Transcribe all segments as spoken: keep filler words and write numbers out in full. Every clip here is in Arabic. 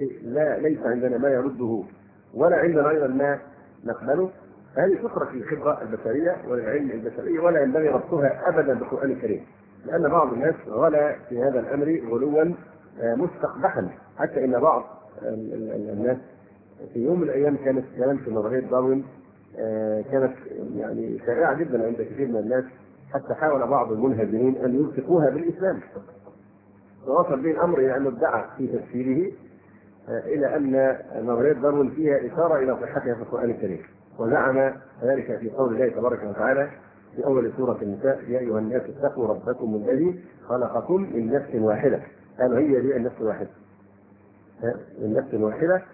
شيء لا ليس عندنا ما يرده ولا عندنا أيضا ما نقبله، فهذه تترك للخبرة البشرية وللعلم البشري، ولا ينبغي ربطها أبدا بالقرآن الكريم، لأن بعض الناس غلا في هذا الأمر غلوا مستقبحا، حتى إن بعض الناس في يوم من الأيام كانت كلام في نظرية داروين كانت يعني شائعة جدا عند كثير من الناس، حتى حاول بعض المنهزمين أن يلصقوها بالإسلام، ووصل به الأمر إلى أنه ادعى في تفسيره إلى أن نظرية داروين فيها إشارة إلى صحتها في القرآن الكريم، وزعم ذلك في قول الله تبارك وتعالى في أول سورة النساء: يا أيها الناس اتقوا ربكم الذي خلقكم من نفس واحدة. قالوا هي دي النفس الواحدة، النفس الواحدة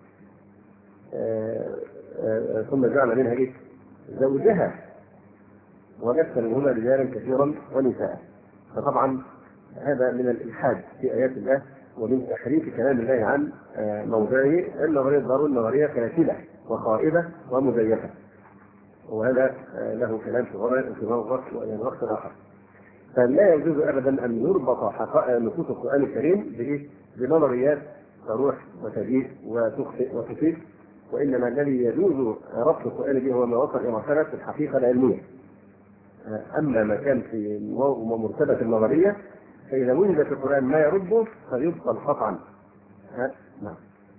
آآ آآ ثم جعل منها إيه؟ زوجها وبث منهما رجالا كثيرا ونساء. فطبعا هذا من الإلحاد في آيات الله ومن تحريف كلام الله عن موضعه. النظرية داروين نظرية فاسدة وخائبة ومزيفة، وهذا له كلام في وقت وإلى وقت آخر. فلا يجوز أبدا أن يربط حقائق نصوص القرآن الكريم بنظريات تروح وتجيء وتخطئ وتفيد، وإنما الذي يجوز ربط القرآن به هو ما وصل إلى مرتبة الحقيقة العلمية. أما ما كان في مرتبة النظرية فإذا وجد في القرآن ما يرده فيبطل قطعا. نعم.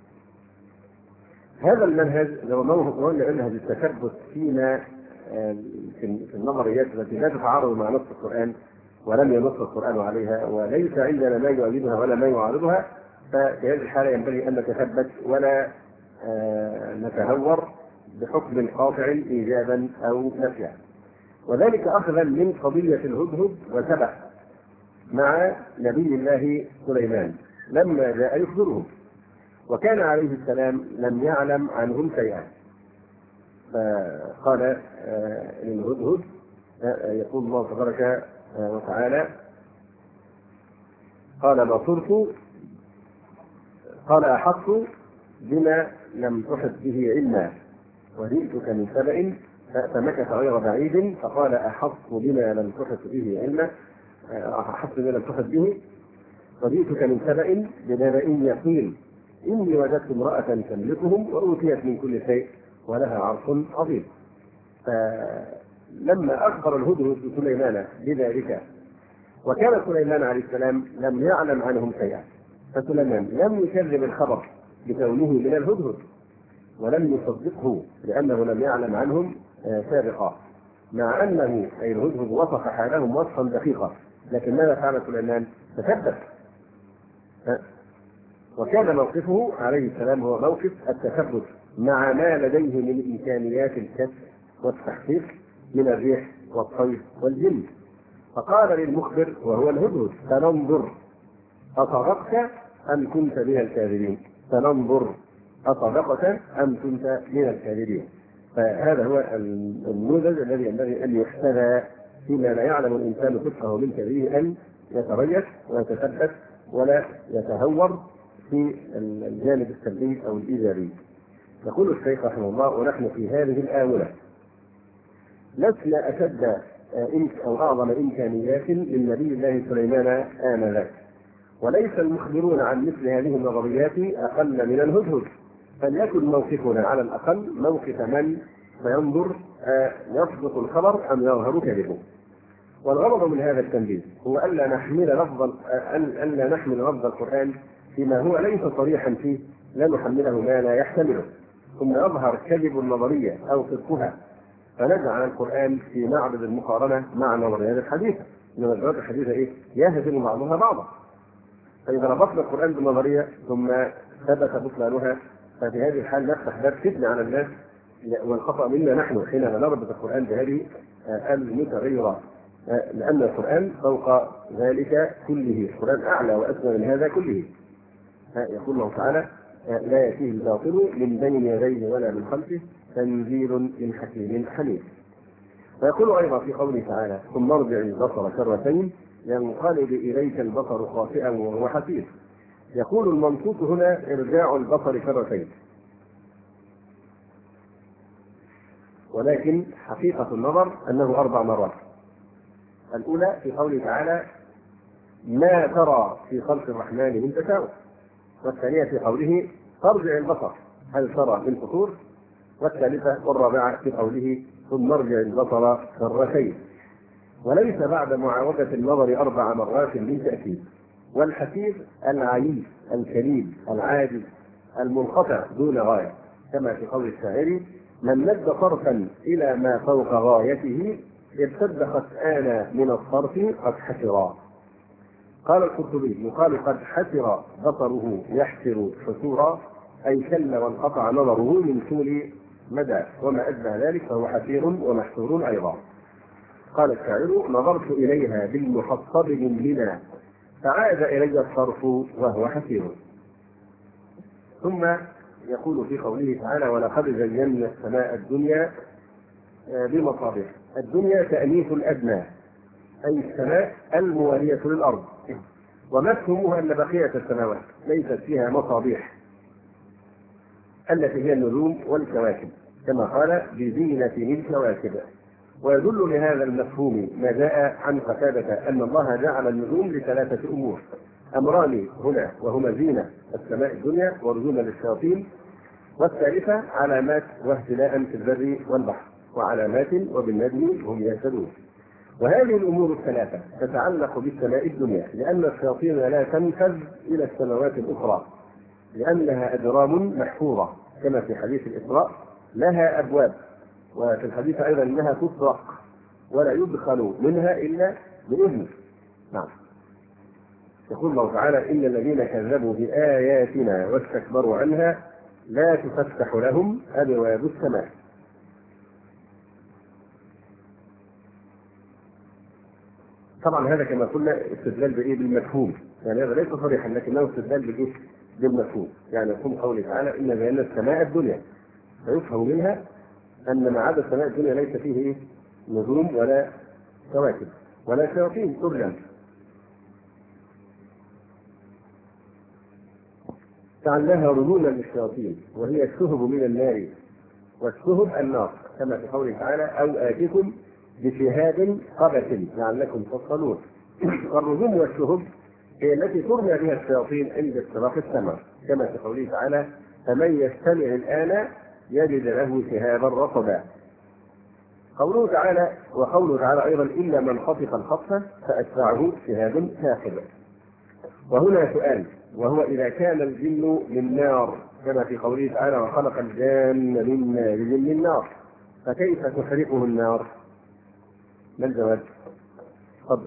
هذا المنهج لو نقول منهج التثبت فيما في النظريات التي لا تتعارض مع نص القرآن ولم ينص القرآن عليها وليس عندنا ما يؤيدها ولا ما يعارضها، ففي هذه الحالة ينبغي أن نتثبت ولا نتهور بحكم قاطع إيجابا أو نفيا. وذلك أخذا من قضية الهدهد وسبأ مع نبي الله سليمان لما جاء يخبرهم، وكان عليه السلام لم يعلم عنهم شيئا. فقال للهدهد يقول الله تبارك وتعالى: قال بصرت، قال أحطت بما لم تحط به علما وجئتك من سبأ، فمكث غير بعيد فقال أحطت بما لم تحط به علما أحطت بما لم تحط به وجئتك من سبأ بنبأ يقين إني وجدت امرأة تملكهم وأوتيت من كل شيء ولها عرش عظيم. فلما أخبر الهدهد سليمان بذلك وكان سليمان عليه السلام لم يعلم عنهم شيئا، فسليمان لم يكذب الخبر بكونه من الهدهد ولم يصدقه لأنه لم يعلم عنهم سابقا، مع أنه أي الهدهد وصف حالهم وصفا دقيقا، لكن ماذا فعل سليمان؟ تثبت. وكان موقفه عليه السلام هو موقف التثبت مع ما لديه من إمكانيات الكشف والتحقيق من الريح والطير والجن. فقال للمخبر وهو الهدهد: فننظر أصدقت أم كنت من الكاذبين، فننظر أصدقت أم كنت من الكاذبين. فهذا هو النموذج الذي ينبغي أن يحتذى فيما لا يعلم الإنسان صدقه من كذبه، أن يتريث ويتثبت ولا يتهور في الجانب السلبي أو الإيجابي. يقول الشيخ رحمه الله: ونحن في هذه الآونة لسنا أشد أو أعظم إمكانيات للنبي الله سليمان آنذاك، وليس المخبرون عن مثل هذه النظريات أقل من الهدهد، فليكن موقفنا على الأقل موقف من سينظر يصدق الخبر أم يظهر كذبه. والغرض من هذا التنبيه هو ألا نحمل لفظ ألا نحمل لفظ القرآن فيما هو ليس صريحا فيه، لا نحمله ما لا يحتمله ثم يظهر كذب النظرية أو صدقها، فنجعل القرآن في معرض المقارنة مع النظريات الحديثة. النظريات الحديثة إيه؟ يهزم بعضها بعضا. فإذا ربطنا القرآن بالنظرية ثم ثبت بطلانها ففي هذه الحال نفتح باب فتنة على الناس، والخطأ منا نحن حينما نربط القرآن بهذه المتغيرات، لأن القرآن فوق ذلك كله، القرآن أعلى وأسمى من هذا كله. يقول الله تعالى: لا يأتيه الباطل من بين يديه ولا من خلفه تنزيل من حكيم حميد. ويقول أيضا في قوله تعالى: ثم ارجع البصر كرتين ينقلب إليك البصر خاسئا وهو حسير. يقول المنصوص هنا ارجاع البصر كرتين، ولكن حقيقة النظر أنه أربع مرات. الأولى في قوله تعالى: ما ترى في خلق الرحمن من تفاوت، والثانية في قوله فارجع البصر هل ترى من فطور، والثالثة والرابعة في قوله ثم ارجع البصر كرتين. وليس بعد معاودة النظر أربع مرات من تأكيد. والحسيب العليل الكريم العاجز المنقطع دون غاية، كما في قول الشاعر من مد صرفا إلى ما فوق غايته ارتد خسآنا من الصرف قد حسرا. قال القرطبي يقال قد حسر بصره يحسر حسورا، أي كل وانقطع نظره من طول مدى، وما أشبه ذلك فهو حسير ومحسور أيضا. قال الشاعر نظرت إليها بالمحصب من بنا فعاد إلي الصرف وهو حسير. ثم يقول في قوله تعالى ولقد زينا السماء الدنيا بمصابيح. الدنيا تأنيث الأدنى أي السماء الموالية للأرض، ومفهومها أن بقية السماوات ليست فيها مصابيح التي هي النجوم والكواكب، كما قال بزينة الكواكب. ويدل لهذا المفهوم ما جاء عن قتادة أن الله جعل النجوم لثلاثة أمور: أمران هنا وهما زينة السماء الدنيا ورجوما للشياطين، والثالثة علامات واهتداء في البر والبحر، وعلامات وبالنجم هم يهتدون. وهذه الأمور الثلاثة تتعلق بالسماء الدنيا لأن الشياطين لا تنفذ إلى السماوات الأخرى لأنها أجرام محفورة، كما في حديث الإسراء لها أبواب، وفي الحديث أيضا أنها تطرق ولا يدخل منها إلا بإذنه. نعم. يقول الله تعالى إن الذين كذبوا بآياتنا واستكبروا عنها لا تفتح لهم أبواب السماء. طبعا هذا كما قلنا استدلال بإيه؟ بالمفهوم، يعني هذا ليس صريحا لكنه استدلال بالإيه؟ بالمفهوم. يعني يقول قوله تعالى إن زينا السماء الدنيا، فيفهم منها أن ما عدا السماء الدنيا ليس فيه إيه؟ نجوم ولا كواكب ولا شياطين ترجم. جعلناها رجوما للشياطين وهي الشهب من النار، والشهب النار، كما في قوله تعالى أو آتكم بشهاد قبس لعلكم تصطلون. والرجوم والشهب هي التي ترمى بها الشياطين عند اختراق السماء، كما في قوله تعالى فمن يستمع الآن يجد له شهابا رصدا. قوله تعالى وقوله تعالى أيضا إلا من خطف الخطفة فأتبعه شهاب ثاقب. وهنا سؤال، وهو إذا كان الجن من نار كما في قوله تعالى وخلق الجان من مارج من نار، فكيف تحرقه النار؟ ما الجواب؟ تفضل.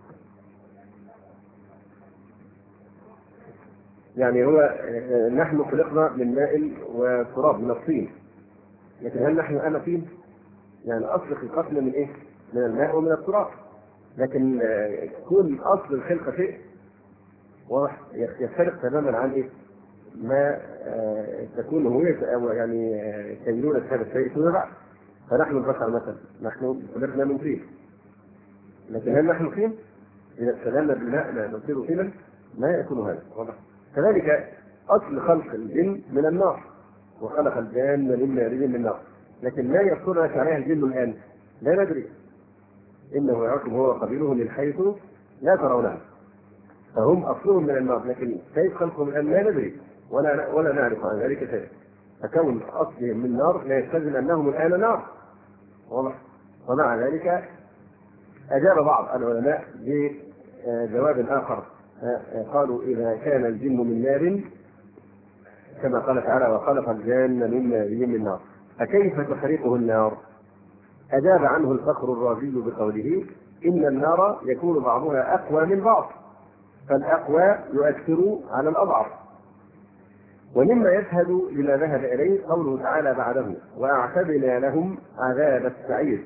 يعني هو نحن خلقنا من ماء وتراب من الطين، لكن هل نحن أنا طين؟ يعني أصل خلقتنا من إيه؟ من الماء ومن التراب، لكن كون أصل الخلقة شيء واضح يختلف تماما عن إيه؟ ما تكون هوية أو يعني كينونة هذا الشيء فيما بعد. فنحن البشر مثلا نحن خلقنا من طين، لكن هل نحن طين؟ إذا استدلنا بالماء نصير طينا ما يكون هذا واضح. كذلك أصل خلق الجن من النار وخلق الجان من مارج من نار، لكن لا يصدرك عليها الجن الآن لا ندري، إنه يراكم هو وقبيله من حيث لا ترونه، فهم أصلهم من النار، لكن كيف خلقهم الآن لا ندري ولا ولا نعرف عن ذلك شيء. فكون أصلهم من نار لا يستلزم أنهم الآن نار واضح. ومع ذلك أجاب بعض العلماء بجواب آخر، قالوا إذا كان الجن من نار كما قال تعالى وخلق الجان من مارج من نار فكيف تحرقه النار؟ أجاب عنه الفخر الرازي بقوله إن النار يكون بعضها أقوى من بعض، فالأقوى يؤثر على الأضعف. ومما يشهد لما ذهب إليه قوله تعالى بعده وأعتدنا لهم عذاب السعير،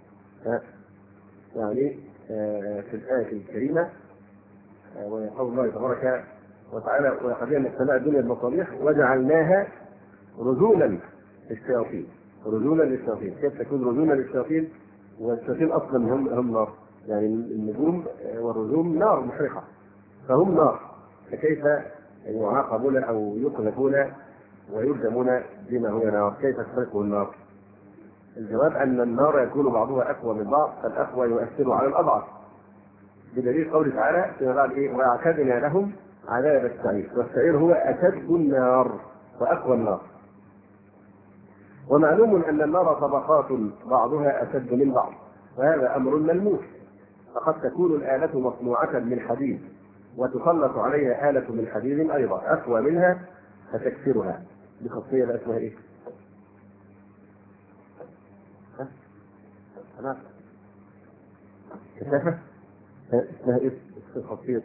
يعني في الآية الكريمة ويقول الله تبارك وتعالى ولقد زينا السماء الدنيا بمصابيح وجعلناها رجوما للشياطين. رجوما للشياطين، كيف تكون رجوما للشياطين والشياطين اصلا هم هم نار؟ يعني النجوم والرجوم نار محرقه، فهم نار، فكيف يعاقبون او يقذفون ويرجمون بما هو نار؟ كيف تحرقه النار؟ الجواب ان النار يكون بعضها اقوى من بعض، فالاقوى يؤثر على الاضعف، بدليل قوله تعالى فيما بعد ايه واعتدنا لهم عذاب السعير، والسعير هو أشد النار وأقوى النار. ومعلوم أن النار طبقات بعضها أشد من بعض، وهذا أمر ملموس، فقد تكون الآلة مصنوعة من حديد وتسلط عليها آلة من حديد أيضا أقوى منها فتكسرها بخاصية لا اسمها إيه؟ ها؟ أنا كثافة؟ اسمها إيه؟ خاصية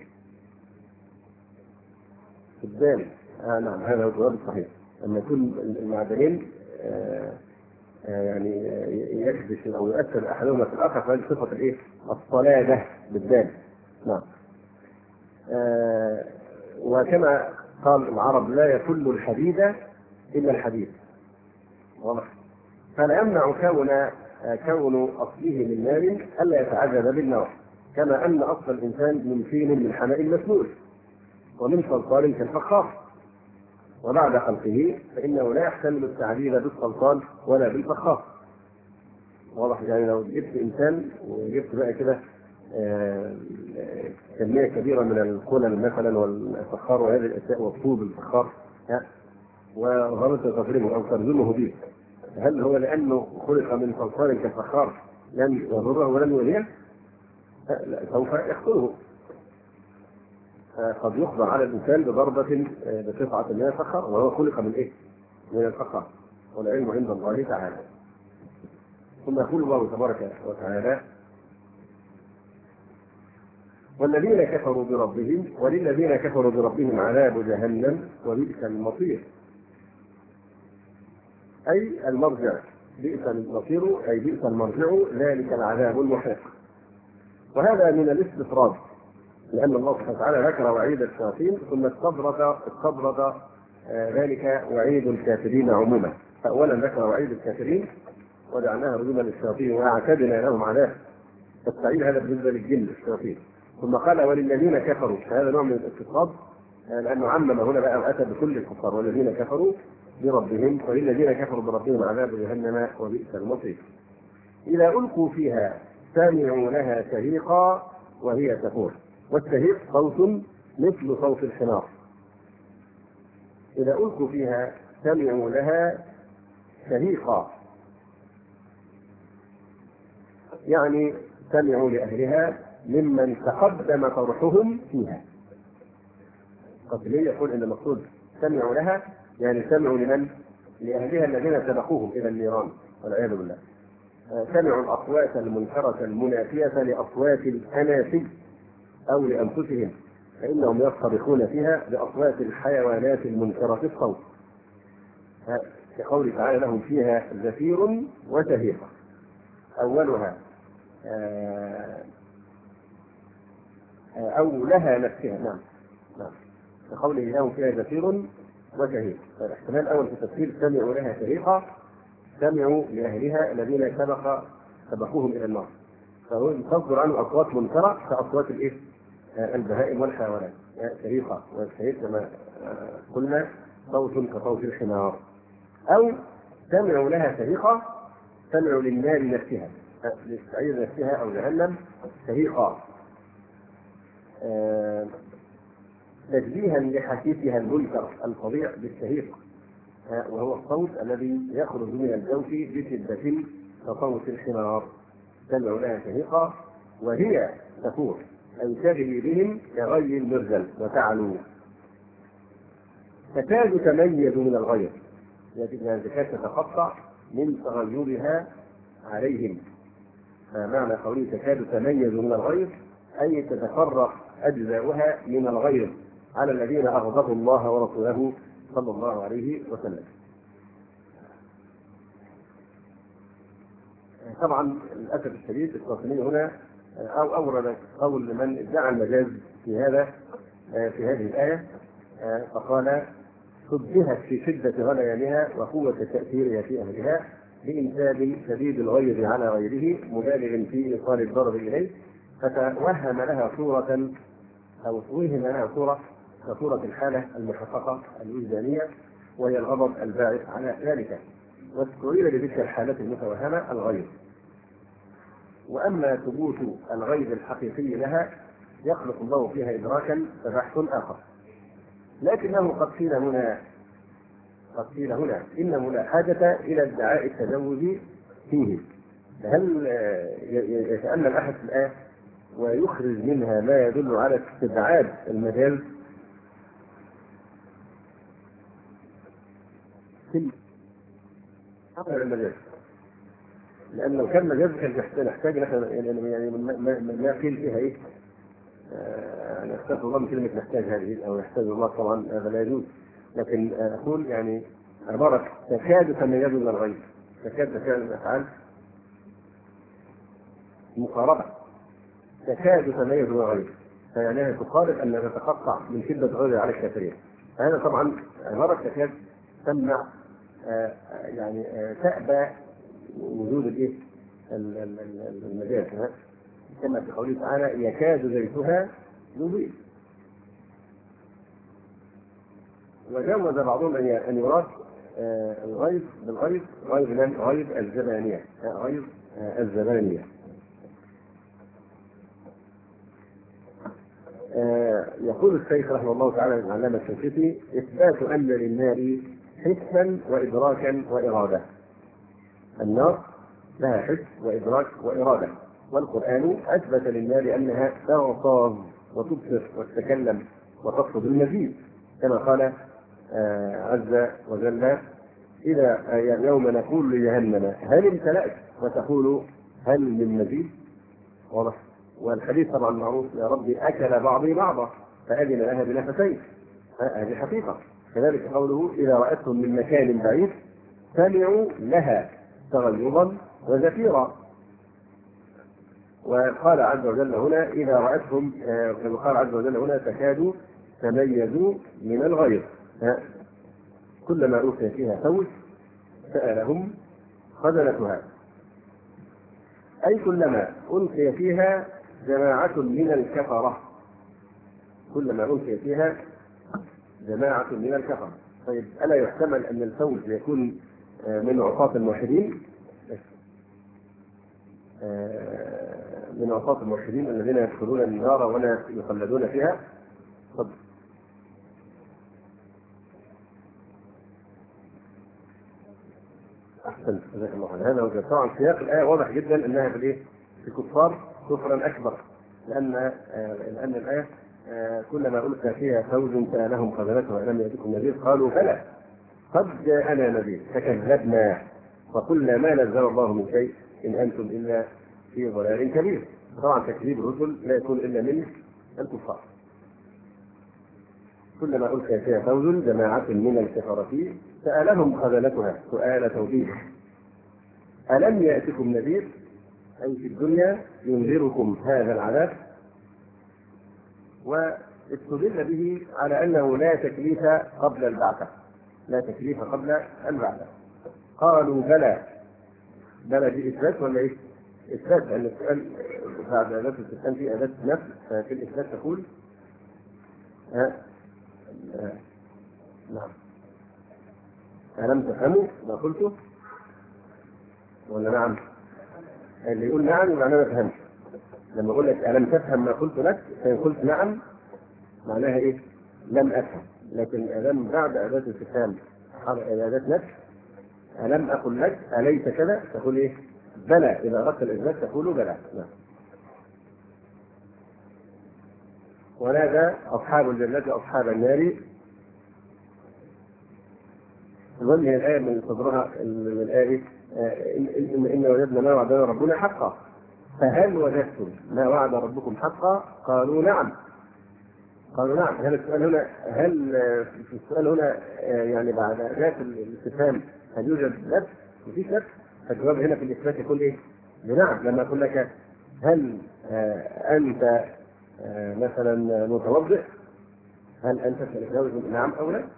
الدال. آه نعم، هذا هو الجواب الصحيح، أن يكون المعدنين آه آه يعني يكبش أو يؤثر أحدهما في الآخر، فهذه صفة الإيه؟ الصلادة بالدال. نعم. آه وكما قال العرب لا يكل الحديد إلا الحديد، واضح؟ فلا يمنع كون آه كون أصله من نار ألا يتعذب بالنار، كما أن أصل الإنسان من طين من حماء مسنون ومن صلصال كالفخار، وبعد خلقه فإنه لا يحتمل التعذيب بالصلصال ولا بالفخار، واضح؟ يعني لو جبت إنسان وجبت بقى كده كمية كبيرة من القلل مثلا والفخار وهذه الأشياء والطوب الفخار وغلط تفريمه أو ترجمه به، هل هو لأنه خلق من صلصال كالفخار لن يضره ولن يؤذيه؟ لا، سوف يقتله. قد يخضع على الإنسان بضربة بقطعة من الفخار وهو خلق من إيه؟ من الفخار، والعلم عند الله تعالى. ثم يقول الله تبارك وتعالى: والذين كفروا بربهم وللذين كفروا بربهم عذاب جهنم وبئس المصير، أي المرجع، بئس المصير أي بئس المرجع، ذلك العذاب المحيط. وهذا من الاستطراد، لأن الله سبحانه وتعالى ذكر وعيد الشياطين ثم استدرج استدرج ذلك وعيد الكافرين عموما، فأولا ذكر وعيد الكافرين وجعلناها رجوما للشياطين وأعتدنا لهم عذاب السعير، هذا بالنسبة للجن الشياطين. ثم قال وللذين كفروا، هذا نوع من الاستطراد لأنه عمم هنا بقى وأتى بكل الكفار، والذين كفروا بربهم وللذين كفروا بربهم عذاب جهنم وبئس المصير. إذا ألقوا فيها سمعوا لها شهيقا وهي تفور، والشهيق صوت مثل صوت الحمار. إذا ألقوا فيها سمعوا لها شهيقا يعني سمعوا لأهلها ممن تقدم طرحهم فيها. قتلية يقول إن المقصود سمعوا لها يعني سمعوا لمن؟ لأهلها الذين سبقوهم إلى النيران والعياذ بالله. سمعوا الأصوات المنكرة المنافية لأصوات الأناسي أو لأنفسهم، فإنهم يصطرخون فيها بأصوات الحيوانات المنكرة الصوت، كقوله تعالى: لهم فيها زفير وشهيق. أولها أو لها نفسها، نعم نعم، كقوله لهم فيها زفير وشهيق. الاحتمال الأول في التفسير سمعوا لها شهيقا، سمعوا لأهلها الذين سبق سبقوهم إلى النار، فهو تصدر عنه أصوات منكرة كأصوات الإيه؟ البهائم والحيوانات. شهيقة والشهيق كما قلنا صوت كصوت الحمار. أو سمعوا لها شهيقة، سمعوا للنار نفسها، للسعير نفسها أو جهنم شهيقا، تشبيها لحديثها المنكر الفظيع بالشهيق، وهو الصوت الذي يخرج من الجوف بشدة كصوت الحمار. سمعوا لها شهيقا وهي تفور، أن تجري بهم كغي المرجل وتعلو، تكاد تميز من الغير، لكنها تكاد تتقطع من تغيرها عليهم. معنى قوله تكاد تميز من الغير أي تتفرق أجزاؤها من الغير على الذين أغضبوا الله ورسوله صلى الله عليه وسلم. طبعا للأسف الشديد القاسمي هنا أو أورد قول من ادعى المجاز في هذا في هذه الآية، فقال: شبهت في شدة غليانها وقوة تأثيرها في أهلها بإنساب شديد الغيظ على غيره مبالغ في إيصال الضرر إليه، فتوهم لها صورة أو توهم لها صورة كصورة الحالة المحققة الوجدانية، وهي الغضب الباعث على ذلك، واستعير لتلك الحالة المتوهمة الغيظ. وأما ثبوت الغيظ الحقيقي لها يخلق الله فيها إدراكا فبحث آخر، لكنه قد قيل هنا قد قيل هنا إنه لا حاجة إلى ادعاء التزوج فيه. هل يتأمل أحد في الآية ويخرج منها ما يدل على استبعاد المجاز؟ في المجاز، لأن لو كان مجاز كان نحتاج نحن يعني ما قيل فيها إيه؟ يعني أستغفر الله من كلمة نحتاج هذه أو يحتاج الله، طبعا هذا لا يجوز، لكن أقول يعني عبارة تكاد تميز من الغيب، تكاد تفعل الأفعال مقاربة، تكاد تميز من الغيب، فيعني تقارب أن تتقطع من شدة غير على الكافرين. فهذا طبعا عبارة تكاد تمنع آه يعني آه تأبى وجود الايه المجاز، كما في قوله تعالى يكاد زيتها يضيء. وجوز بعضهم ان يراد آه الغيظ بالغيظ غيظ غيظ الزبانية، غيظ آه الزبانية. آه يقول الشيخ رحمه الله تعالى العلامة الشنقيطي إثبات أن للنار حسا وإدراكا وإرادة. النار لها حس وإدراك وإرادة، والقرآن أثبت للنار أنها تغتاظ وتبصر وتتكلم وتقصد المزيد، كما قال آه عز وجل إذا يوم نقول لجهنم هل امتلأت وتقول هل من مزيد. واضح. والحديث طبعا معروف يا ربي أكل بعضي بعضا فأذن لها بنفسين، هذه حقيقة. كذلك قوله إذا رأتهم من مكان بعيد سمعوا لها تغيظا وزفيرا. وقال عز وجل هنا إذا رأتهم كما قال عز وجل هنا تكاد تميز من الغيظ. كلما أوتي فيها فوج سألهم خزنتها، أي كلما ألقي فيها جماعة من الكفرة، كلما ألقي فيها جماعة من الكفرة. طيب ألا يحتمل أن الفوج يكون من عصاة الموحدين، من عصاة الموحدين الذين يدخلون النار ولا يخلدون فيها؟ طب أحسن، جزاك الله خير. هذا وجه طبعا سياق الآية واضح جدا أنها في الإيه؟ في كفار كفرا أكبر، لأن لأن الآية كلما ألقى فيها فوج سألهم خزنتها ألم يأتكم نذير قالوا بلى قد جاءنا نذير فكذبنا وقلنا ما نزل الله من شيء إن أنتم إلا في ضلال كبير. طبعا تكذيب الرسل لا يكون إلا من الكفار. كلما ألقي فيها فوج جماعة من الكفرة سألهم خزنتها سؤال توبيخ ألم يأتكم نذير، أي في الدنيا ينذركم هذا العذاب. واستدل به على أنه لا تكليف قبل البعثة، لا تكليف قبل البعثة. قالوا بلى، بلى دي إثبات ولا إيه؟ إثبات، لأن السؤال بعد أداة الاستفهام في أداة نفس، ففي الإثبات تقول ها آه. نعم ألم تفهموا ما قلته ولا نعم؟ اللي يقول نعم يبقى أنا ما فهمت. لما أقول لك ألم تفهم ما قلت لك فإن قلت نعم معناها إيه؟ لم أفهم. لكن ألم بعد أداة الاستفهام أداة نفس، ألم أقل لك أليس كذا تقول إيه؟ بلى. إذا أردت الإثبات تقول بلى. نعم. ونادى أصحاب الجنة أصحاب النار، المهم هي الآية من صدرها من الآية إن, إن وجدنا ما وعدنا ربنا حقا فهل وجدتم ما وعد ربكم حقا؟ قالوا نعم. قالوا نعم. هل السؤال هنا هل في السؤال هنا يعني بعد ذات الاستفهام هل يوجد نفس؟ مفيش نفس. فالجواب هنا في الإثبات يكون إيه؟ بنعم. لما أقول لك هل أنت مثلا متوضئ، هل أنت تتجاوز نعم أو لا؟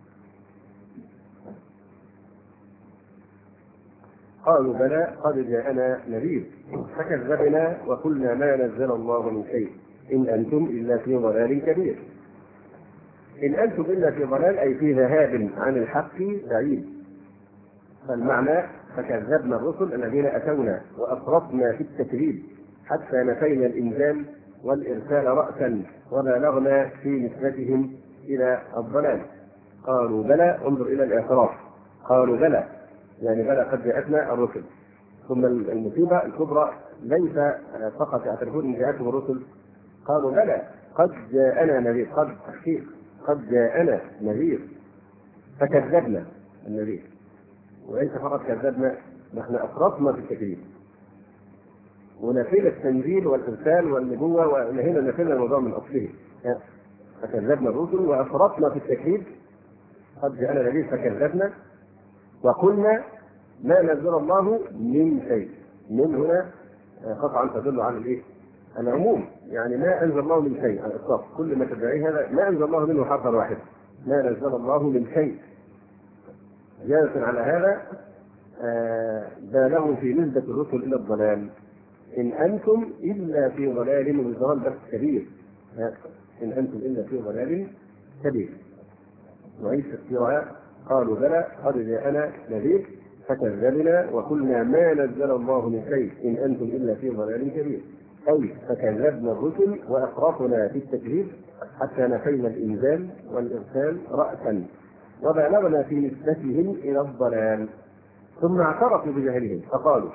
قالوا بلى قد جاءنا نذير فكذبنا وقلنا ما نزل الله من شيء إن أنتم إلا في ضلال كبير. إن أنتم إلا في ضلال أي في ذهاب عن الحق بعيد. فالمعنى فكذبنا الرسل الذين أتونا وأفرطنا في التكذيب حتى نفينا الإنزال والإرسال رأسا وبالغنا في نسبتهم إلى الضلال. قالوا بلى، انظر إلى الاعتراف، قالوا بلى يعني بلى قد جاءتنا الرسل. ثم المصيبة الكبرى ليس فقط يعترفون ان جاءتهم الرسل، قالوا بلى قد جاءنا نذير، قد تحقيق، قد جاءنا نذير فكذبنا النذير. وليس فقط كذبنا، نحن افرطنا في التكذيب ونفينا التنزيل والارسال والنبوه، ونهينا نفينا الموضوع من اصله. فكذبنا الرسل وافرطنا في التكذيب، قد جاءنا نذير فكذبنا وقلنا ما نزل الله من شيء. من هنا قطعا تدل على الايه؟ العموم، يعني ما انزل الله من شيء على الاطلاق، كل ما تدعيه هذا ما انزل الله منه حرفا واحدا، ما نزل الله من شيء. زيادة على هذا بالغوا في نسبة الرسل الى الضلال، ان انتم الا في ضلال، والضلال بس كبير، ان انتم الا في ضلال كبير. وعيد تفسيرها قالوا بلى قد جاءنا نذير فكذبنا وقلنا ما نزل الله من شيء ان انتم الا في ضلال كبير، اي فكذبنا الرسل وافرطنا في التكذيب حتى نفينا الانزال والارسال راسا وبالغنا في نسبتهم الى الضلال. ثم اعترفوا بجهلهم فقالوا،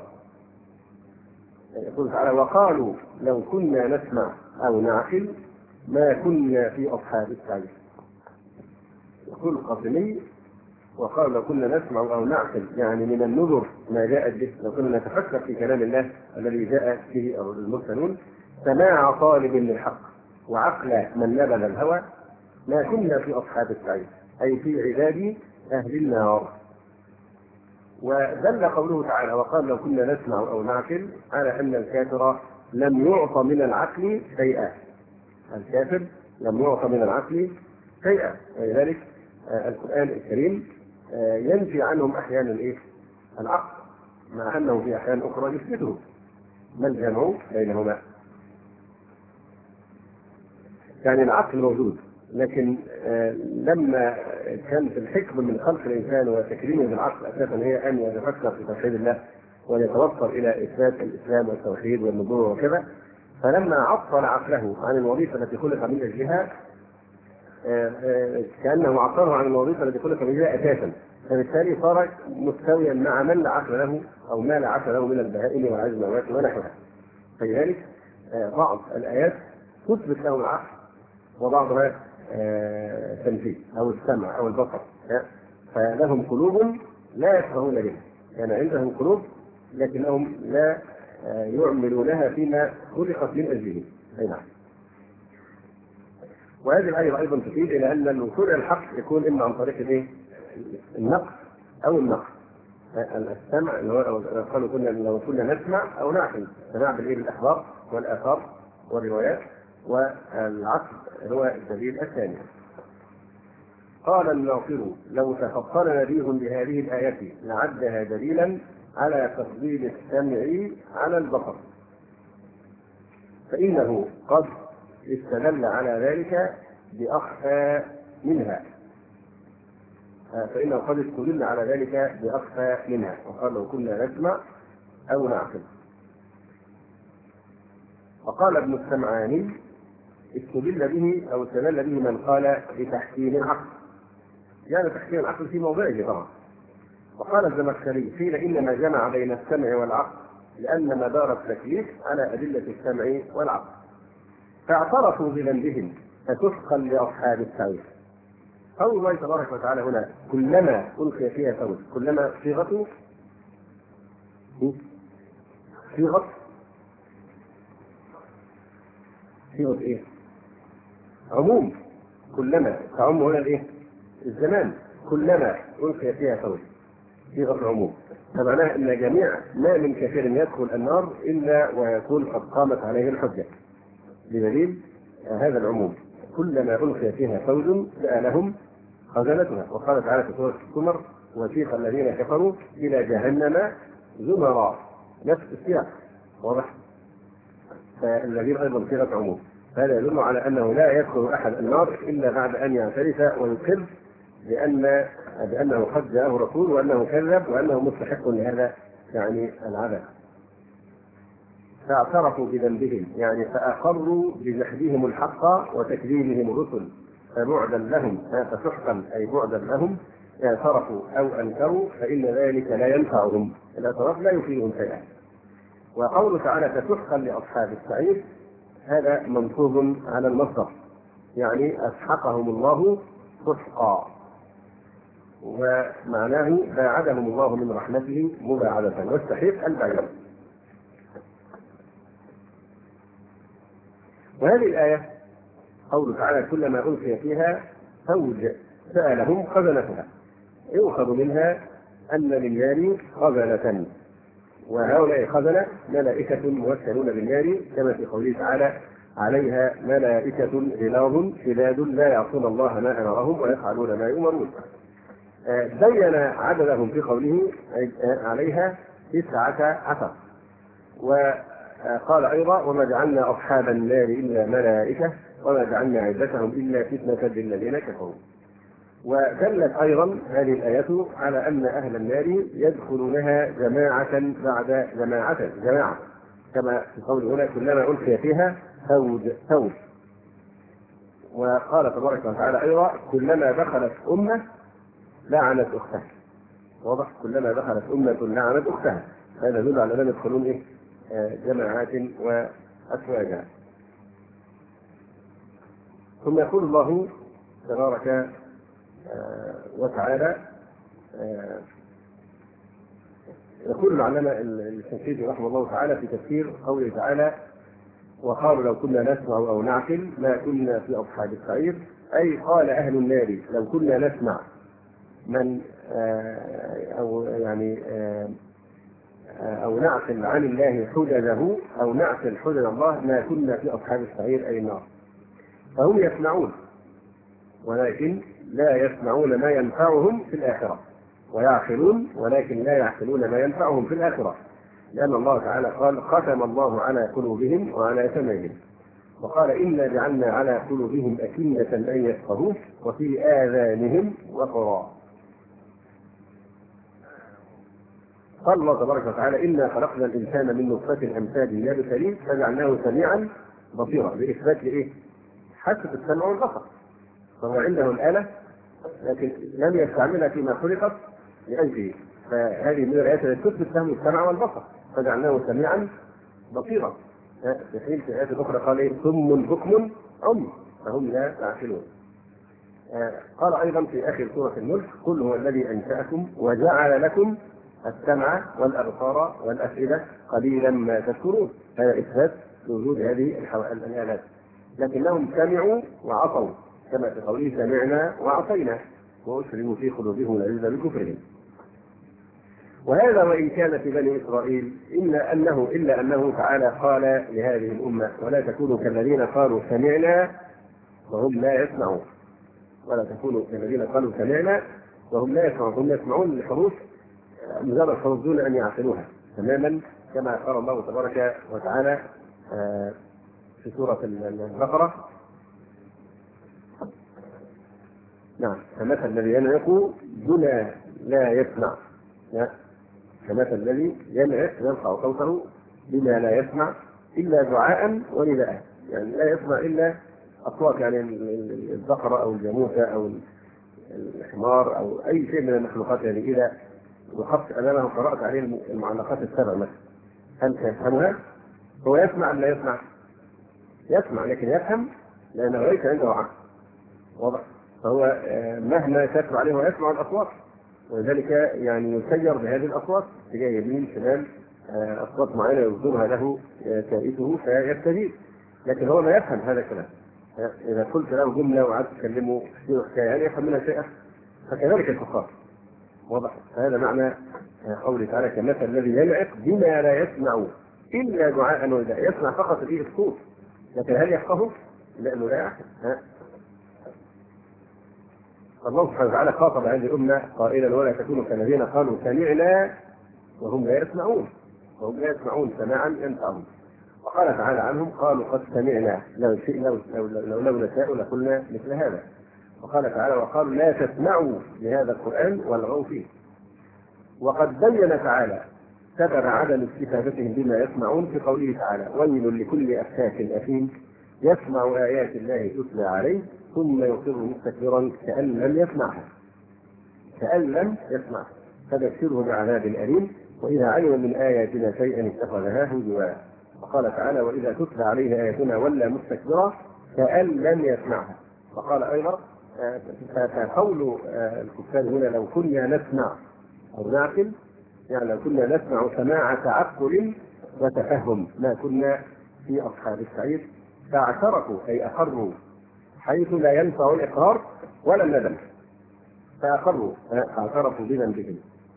يقول تعالى وقالوا لو كنا نسمع او نعقل ما كنا في اصحاب السعير. يقول القاسمي وقال لو كنا نسمع او نعقل، يعني من النذر ما جاءت به، لو كنا نتفكر في كلام الله الذي جاء به المرسلون، سماع طالب للحق وعقل من نبذ الهوى ما كنا في اصحاب السعير، اي في عباد اهل النار. ودل قوله تعالى وقال لو كنا نسمع او نعقل على ان الكافر لم يعط من العقل شيئا. الكافر لم يعط من العقل شيئا، ولذلك القرآن الكريم ينفي عنهم احيانا الايه؟ العقل، مع انه في احيان اخرى يثبته. ما الجمع بينهما؟ يعني العقل موجود، لكن لما كانت الحكمه من خلق الانسان وتكريمه بالعقل اساسا هي ان يتفكر في توحيد الله ويتوصل الى اثبات الاسلام والتوحيد والنبوه وكذا، فلما عطل عقله عن الوظيفه التي خلق من اجلها كانه عطله عن الوظيفه التي خلق من اجلها اساسا، فبالتالي صار مستويا مع من لا عقل له او ما لا عقل له من البهائم والعجمات ونحوها. فلذلك بعض الايات تثبت له العقل وبعضها تنفيذ او السمع او البصر. فلهم قلوب لا يفقهون بها، يعني عندهم قلوب لكنهم لا يعملونها فيما خلقت من اجله. اي نعم. وهذه الآية أيضا تفيد إلى أن الوصول إلى الحق يكون إما عن طريق الإيه؟ النقل أو النقل. السمع اللي هو قالوا كنا لو كنا نسمع أو نعقل، سماع بالإيه؟ بالأخبار والآثار والروايات، والعقل هو الدليل الثاني. قال الناصر لو تفضل نبيه بهذه الآية لعدها دليلا على تفضيل السمع على البصر، فإنه قد استدل على ذلك بأخفى منها فإنه قد استدل على ذلك بأخفى منها وقال لو كنا نسمع أو نعقل. وقال ابن السمعاني استدل به أو استدل به من قال بتحسين العقل، يعني تحسين العقل في موضعه طبعا. وقال الزمخشري قيل إنما جمع بين السمع والعقل لأن مدار التكليف على أدلة السمع والعقل، فاعترفوا بذنبهم فتسقا لأصحاب السعير. قول الله تبارك وتعالى هنا كلما ألقي فيها فوج، كلما صيغة صيغة صيغة إيه؟ عموم. كلما تعم هنا الإيه؟ الزمان. كلما ألقي فيها فوج صيغة عموم، فمعناها أن جميع ما من كافر يدخل النار إلا ويكون قد قامت عليه الحجة، بدليل هذا العموم. كلما ألقي فيها فوج سألهم خزنتها. وقال تعالى في سورة الزمر وسيق الذين كفروا إلى جهنم زمرا، نفس السياق واضح. فالذين أيضا صيغة عموم، هذا يدل على أنه لا يدخل أحد النار إلا بعد أن يعترف ويقر بأن بأنه قد جاءه رسول وأنه كذب وأنه مستحق لهذا يعني العذاب. فاعترفوا بذنبهم يعني فأقروا بجحدهم الحق وتكذيبهم الرسل فبعدا لهم فسحقا أي بعدا لهم اعترفوا أو أنكروا فإن ذلك لا ينفعهم، الاعتراف لا يفيدهم شيئا. وقوله تعالى فسحقا لأصحاب السعير هذا منصوب على المصدر، يعني أسحقهم الله سحقا، ومعناه باعدهم الله من رحمته مباعدة، والسحيق البعيد. وهذه الآية قوله تعالى كلما ألقي فيها فوج سألهم خزنتها، يؤخذ منها أن للنار خزنة، وهؤلاء خزنة ملائكة موكلون بالنار كما في قوله تعالى عليها ملائكة غلاظ شداد لا يعصون الله ما أمرهم ويفعلون ما يؤمرون. بين عددهم في قوله عليها تسعة عشر، وقال أيضا وما جعلنا أصحاب النار إلا ملائكة وما جعلنا عدتهم إلا فتنة للذين كفروا. ودلت أيضا هذه الآية على أن أهل النار يدخلونها جماعة بعد جماعة جماعة كما في قول هنا كلما ألقي فيها فوج فوج. وقال تبارك وتعالى أيضا كلما دخلت أمة لعنت أختها، واضح كلما دخلت أمة لعنت أختها، هذا يدل على أنهم يدخلون إيه؟ جماعات وأفواجا. ثم يقول الله تبارك وتعالى يقول العلامة الشنقيطي رحمه الله تعالى في تفسير قوله تعالى وقالوا لو كنا نسمع أو نعقل ما كنا في أصحاب السعير، أي قال أهل النار لو كنا نسمع من أو يعني أو نعقل عن الله حججه أو نعقل حجج الله ما كنا في أصحاب السعير أي النار. فهم يسمعون ولكن لا يسمعون ما ينفعهم في الآخرة، ويعقلون ولكن لا يعقلون ما ينفعهم في الآخرة، لأن الله تعالى قال ختم الله على قلوبهم وعلى سمعهم، وقال إنا جعلنا على قلوبهم أكنة أن يفقهوه وفي آذانهم وقرا. قال الله تبارك وتعالى إنا خلقنا الإنسان من نطفة أمثال نبتليه فجعلناه سميعا بصيرا، بإثبات لإيه؟ حاسة السمع والبصر، فهو عنده الآلة لكن لم يستعملها فيما خلقت لأجله، فهذه من الآيات التي تثبت له السمع والبصر فجعلناه سميعا بصيرا. في حين في الآيات الأخرى قال إيه؟ ثم بكم عمي فهم لا يعقلون. قال أيضا في آخر سورة الملك قل هو الذي أنشأكم وجعل لكم السمع والأبصار والأفئدة قليلا ما تشكرون، هذا إثبات لوجود هذه الآلات، لكنهم سمعوا وعصوا كما في قوله سمعنا وعصينا وأشربوا في قلوبهم العزة بكفرهم. وهذا وإن كان في بني إسرائيل إلا أنه إلا أنه تعالى قال لهذه الأمة ولا تكونوا كالذين قالوا سمعنا وهم لا يسمعون، ولا تكونوا كالذين قالوا سمعنا وهم لا يسمعون، هم يسمعون الحروف مجرد حروف دون أن يعقلوها تماما، كما قال الله تبارك وتعالى في سورة البقرة نعم كمثل الذي ينعق دون لا يسمع، كمثل الذي ينعق يرفع صوته بما لا يسمع إلا دعاء ونداء، يعني لا يسمع إلا أصوات يعني البقرة أو الجاموسة أو الحمار أو أي شيء من المخلوقات، يعني إذا وقفت أمامه قرأت عليه المعلقات السبع مثلا هل سيفهمها؟ هو يسمع أم لا يسمع؟ يسمع لكن يفهم لأنه ليس عنده عقل، واضح؟ فهو مهما كثر عليه ويسمع الأصوات، ولذلك يعني يسير بهذه الأصوات تجاه يمين شمال، أصوات معينة يصدرها له كائسه فيستجيب، لكن هو ما يفهم هذا الكلام. إذا قلت له جملة وقعدت تكلمه في حكاية يعني يفهم منها شيئا، فكذلك الكفار، واضح؟ فهذا معنى قوله تعالى كمثل الذي ينعق بما لا يسمع إلا دعاء ونداء، يسمع فقط فيه الصوت لكن هل يفقهه؟ لأنه لا يعقل. الله سبحانه وتعالى خاطب هذه الأمة قائلا ولا تكونوا كالذين قالوا سمعنا وهم لا يسمعون، وهم لا يسمعون سماعا ينفعهم. وقال تعالى عنهم قالوا قد سمعنا لو لو لو, لو, لو نشاء لقلنا مثل هذا. وقال تعالى وقالوا لا تسمعوا لهذا القرآن والغوا فيه. وقد بين تعالى سبب عدم استفادتهم بما يسمعون في قوله تعالى ويل لكل أفاك أثيم يسمع آيات الله تتلى عليه ثم يصر مستكبرا كأن لم يسمعها كأن لم يسمعها فبشره بعذاب أليم. وإذا علم من آياتنا شيئا اتخذها هزوا. وقال تعالى: وإذا تتلى عليه آياتنا ولى مستكبرا كأن لم يسمعها. وقال أيضا: فقول الكفار هنا لو كنا نسمع أو نعقل، يعني لو كنا نسمع سماع تعقل وتفهم ما كنا في أصحاب السعير. فاعترفوا أي أقروا حيث لا ينفع الإقرار ولا الندم، فأقروا اعترفوا بذنبهم.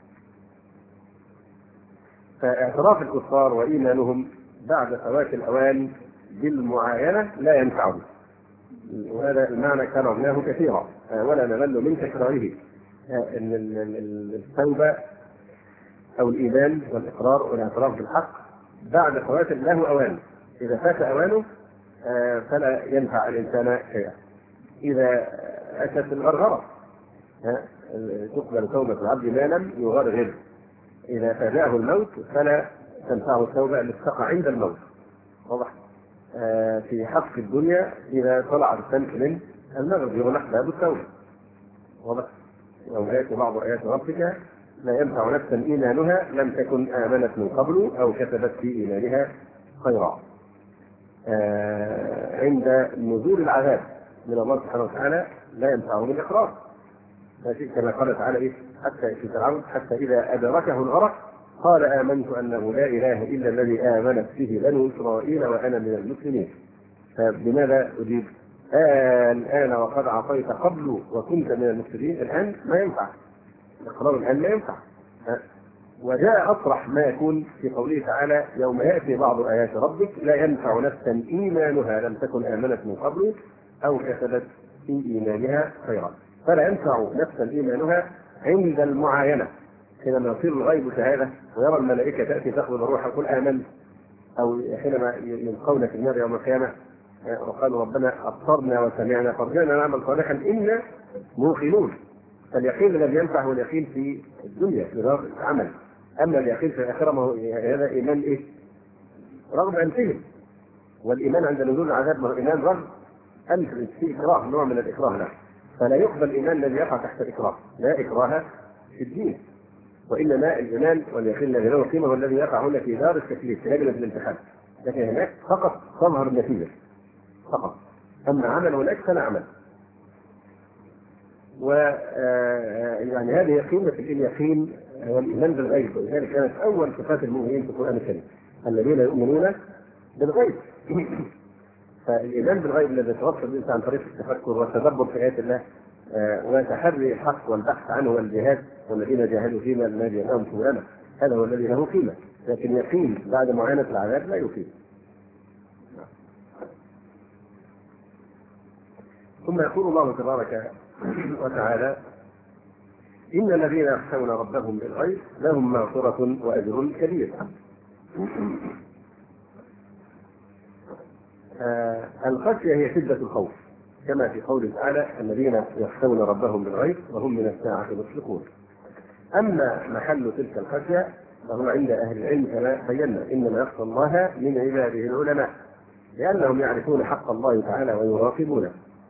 فاعتراف الكفار وإيمانهم بعد فوات الأوان بالمعاينة لا ينفعهم، وهذا المعنى كررناه كثيرا ولا نمل من تكراره. ان التوبه او الايمان والاقرار والاعتراف بالحق بعد فوات له اوان، اذا فات اوانه فلا ينفع الانسان شيئا. اذا اتت الغرغره تقبل توبه العبد ما لم يغرغر. اذا فاجاه الموت فلا تنفعه التوبه التي تقع عند الموت. واضح؟ في حق الدنيا إذا طلعت الشمس من المغرب يغلق باب التوبة. واضح؟ يوم يأتي بعض آيات ربك لا ينفع نفسا إيمانها لم تكن آمنت من قبل أو كسبت في إيمانها خيرا. آه عند نزول العذاب من الله سبحانه وتعالى لا ينفعه الإقرار، كما قال تعالى إيه؟ حتى في فرعون حتى إذا أدركه الغرق قال آمنت أنه لا إله إلا الذي آمنت به بنو إسرائيل وأنا من المسلمين. فبماذا أجيب؟ آه الآن وقد عصيت قبل وكنت من المفسدين. الآن ما ينفع الإقرار، الآن لا ينفع. وجاء أصرح ما يكون في قوله تعالى: يوم يأتي بعض آيات ربك لا ينفع نفسا إيمانها لم تكن آمنت من قبل أو كسبت في إيمانها خيرا. فلا ينفع نفسا إيمانها عند المعاينة، حينما يصير الغيب شهادة ويرى الملائكة تأتي تأخذ الروح يقول آمنت، أو حينما يلقون في النار يوم القيامة وقالوا ربنا أبصرنا وسمعنا فارجعنا نعمل صالحا إنا موقنون. فاليقين الذي ينفع هو اليقين في الدنيا في دار العمل، أما اليقين في الآخرة ما هو هذا إيمان إيه؟ رغم أنفهم. والإيمان عند نزول العذاب ما هو إيمان رغم أنف، في إكراه، نوع من الإكراه له. فلا يقبل الإيمان الذي يقع تحت الإكراه، لا إكراه في الدين، وإنما الإيمان واليقين الذي له قيمة هو الذي يقع هنا في دار التكليف في لجنة الامتحان، لكن هناك فقط تظهر النتيجة فقط، أما عمل هناك فلا عمل. و يعني هذه قيمة اليقين هو الإيمان بالغيب، ولذلك كانت أول صفات المؤمنين في القرآن الكريم الذين يؤمنون بالغيب. فالإيمان بالغيب الذي يتوصل الإنسان عن طريق التفكر والتدبر في آيات الله وتحري الحق والبحث عنه والجهاد، والذين جاهدوا فينا لنهدينهم سبلنا، هذا هو الذي له قيمة. لكن يقين بعد معاينة العذاب لا يفيد. ثم يقول الله تبارك وتعالى: إن الذين يخشون ربهم بالغيب لهم مغفرة وأجر كبير. آه الخشية هي شدة الخوف، كما في قوله تعالى: الذين يخشون ربهم بالغيب وهم من الساعة مشفقون. أما محل تلك الخشية فهو عند أهل العلم كما بينا، إنما يخشى الله من عباده العلماء، لأنهم يعرفون حق الله تعالى ويراقبونه.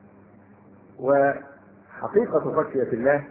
وحقيقة خشية الله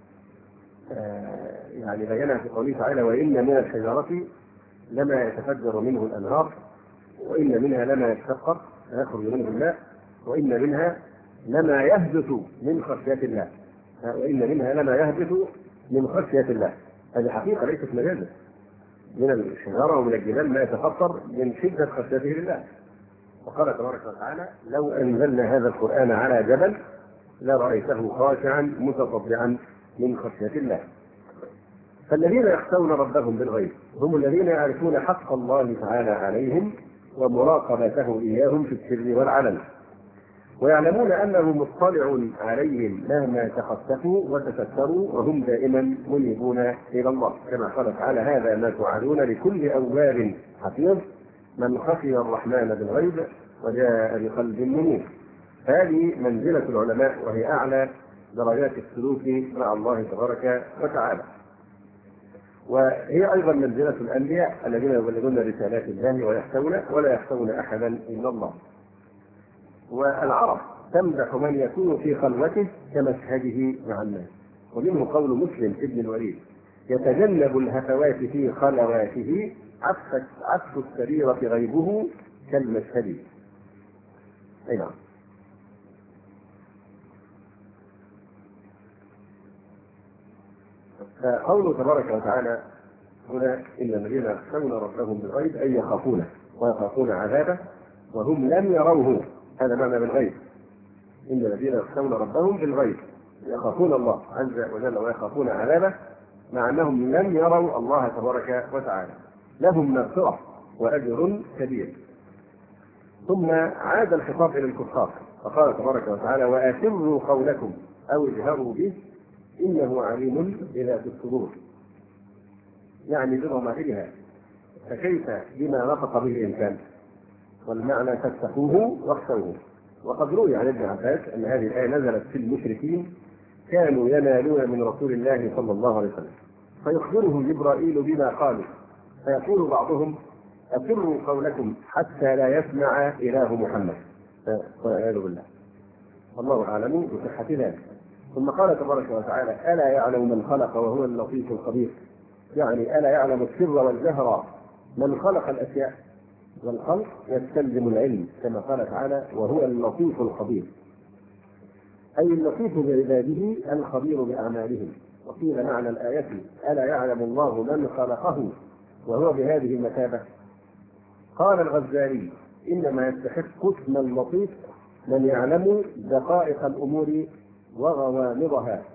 آه يعني بينها في قوله تعالى: وإن من الشجرة لما يتفجر منه الأنهار وإن منها لما يتشقق فيخرج منه الماء وإن منها لما يهبط من خشية الله وإن منها لما يهبط من خشية الله. هذه حقيقة ليست مجازا، من الشجرة ومن الجبال ما يتفطر من شدة خشيته لله. وقال تبارك وتعالى: لو أنزلنا هذا القرآن على جبل لرأيته خاشعا متصدعا من خشية الله. فالذين يخشون ربهم بالغيب هم الذين يعرفون حق الله تعالى عليهم ومراقبته إياهم في السر والعلن، ويعلمون أنه مطلع عليهم مهما تخففوا وتستروا وهم دائما منيبون إلى الله، كما قال تعالى: هذا ما توعدون لكل أواب حفيظ من خشي الرحمن بالغيب وجاء بقلب منيب. هذه منزلة العلماء وهي أعلى درجات السلوك مع الله تبارك وتعالى، وهي أيضا منزلة الأنبياء الذين يبلغون رسالات الله ويخشون ولا يخشون أحدا إلا الله. والعرب تمدح من يكون في خلوته كمشهده مع الناس. ومنه قول مسلم ابن الوليد: يتجنب الهفوات في خلواته، عفت عفت السريرة غيبه كالمشهد. أي نعم. فقوله تبارك وتعالى هنا: إن الذين يخشون ربهم بالغيب أي يخافونه ويخافون عذابه وهم لم يروه. هذا معنى بالغيب. إن الذين يخشون ربهم بالغيب يخافون الله عز وجل ويخافون عذابه، مع أنهم لم يروا الله تبارك وتعالى، لهم مغفرة وأجر كبير. ثم عاد الخطاب إلى الكفار فقال تبارك وتعالى: وأسروا قولكم أو اجهروا به إنه عليم بذات الصدور. يعني بضمائرها، فكيف بما نطق به الإنسان؟ والمعنى: فاتقوه واخشوه. وقد روي عن ابن عباس أن هذه الآية نزلت في المشركين كانوا ينالون من رسول الله صلى الله عليه وسلم فيخبرهم جبرائيل بما قالوا، فيقول بعضهم: أسروا قولكم حتى لا يسمع إله محمد، والعياذ بالله، والله أعلم بصحة ذلك. ثم قال تبارك وتعالى: ألا يعلم من خلق وهو اللطيف الخبير. يعني ألا يعلم السر والجهر من خلق الأشياء، والخلق يستلزم العلم كما قال تعالى: وهو اللطيف الخبير، أي اللطيف بعباده الخبير بأعمالهم. وقيل معنى الآية: ألا يعلم الله من خلقه وهو بهذه المثابة. قال الغزالي: إنما يستحق اسم اللطيف من يعلم دقائق الأمور وغوامضها.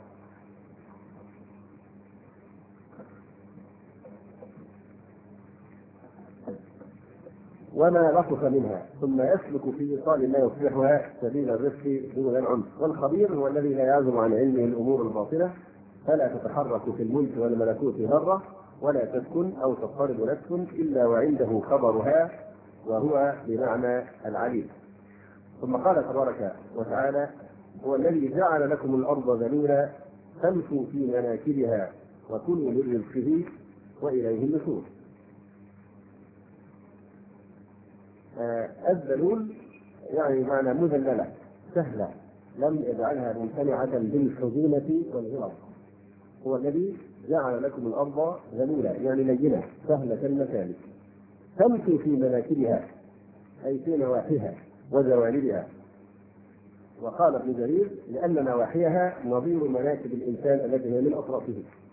وما لطف منها، ثم يسلك في إيصال ما يصلحها سبيل الرفق دون العنف. والخبير هو الذي لا يعزم عن علمه الأمور الباطنة، فلا تتحرك في الملك والملكوت ذرة، ولا تسكن أو تضطرب نفس إلا وعنده خبرها، وهو بمعنى العليم. ثم قال تبارك وتعالى: هو الذي جعل لكم الأرض ذلولا فامشوا في مناكبها وكلوا من رزقه وإليه النشور. الذلول يعني معنى مذللة سهلة، لم يجعلها ممتنعة بالحزونة والغرض. هو الذي جعل لكم الأرض ذلولا يعني لينة سهلة المسالك، تمشوا في مناكبها أي في نواحيها وجوانبها. وقال ابن جرير: لأن نواحيها نظير مناكب الإنسان التي هي من أطرافه.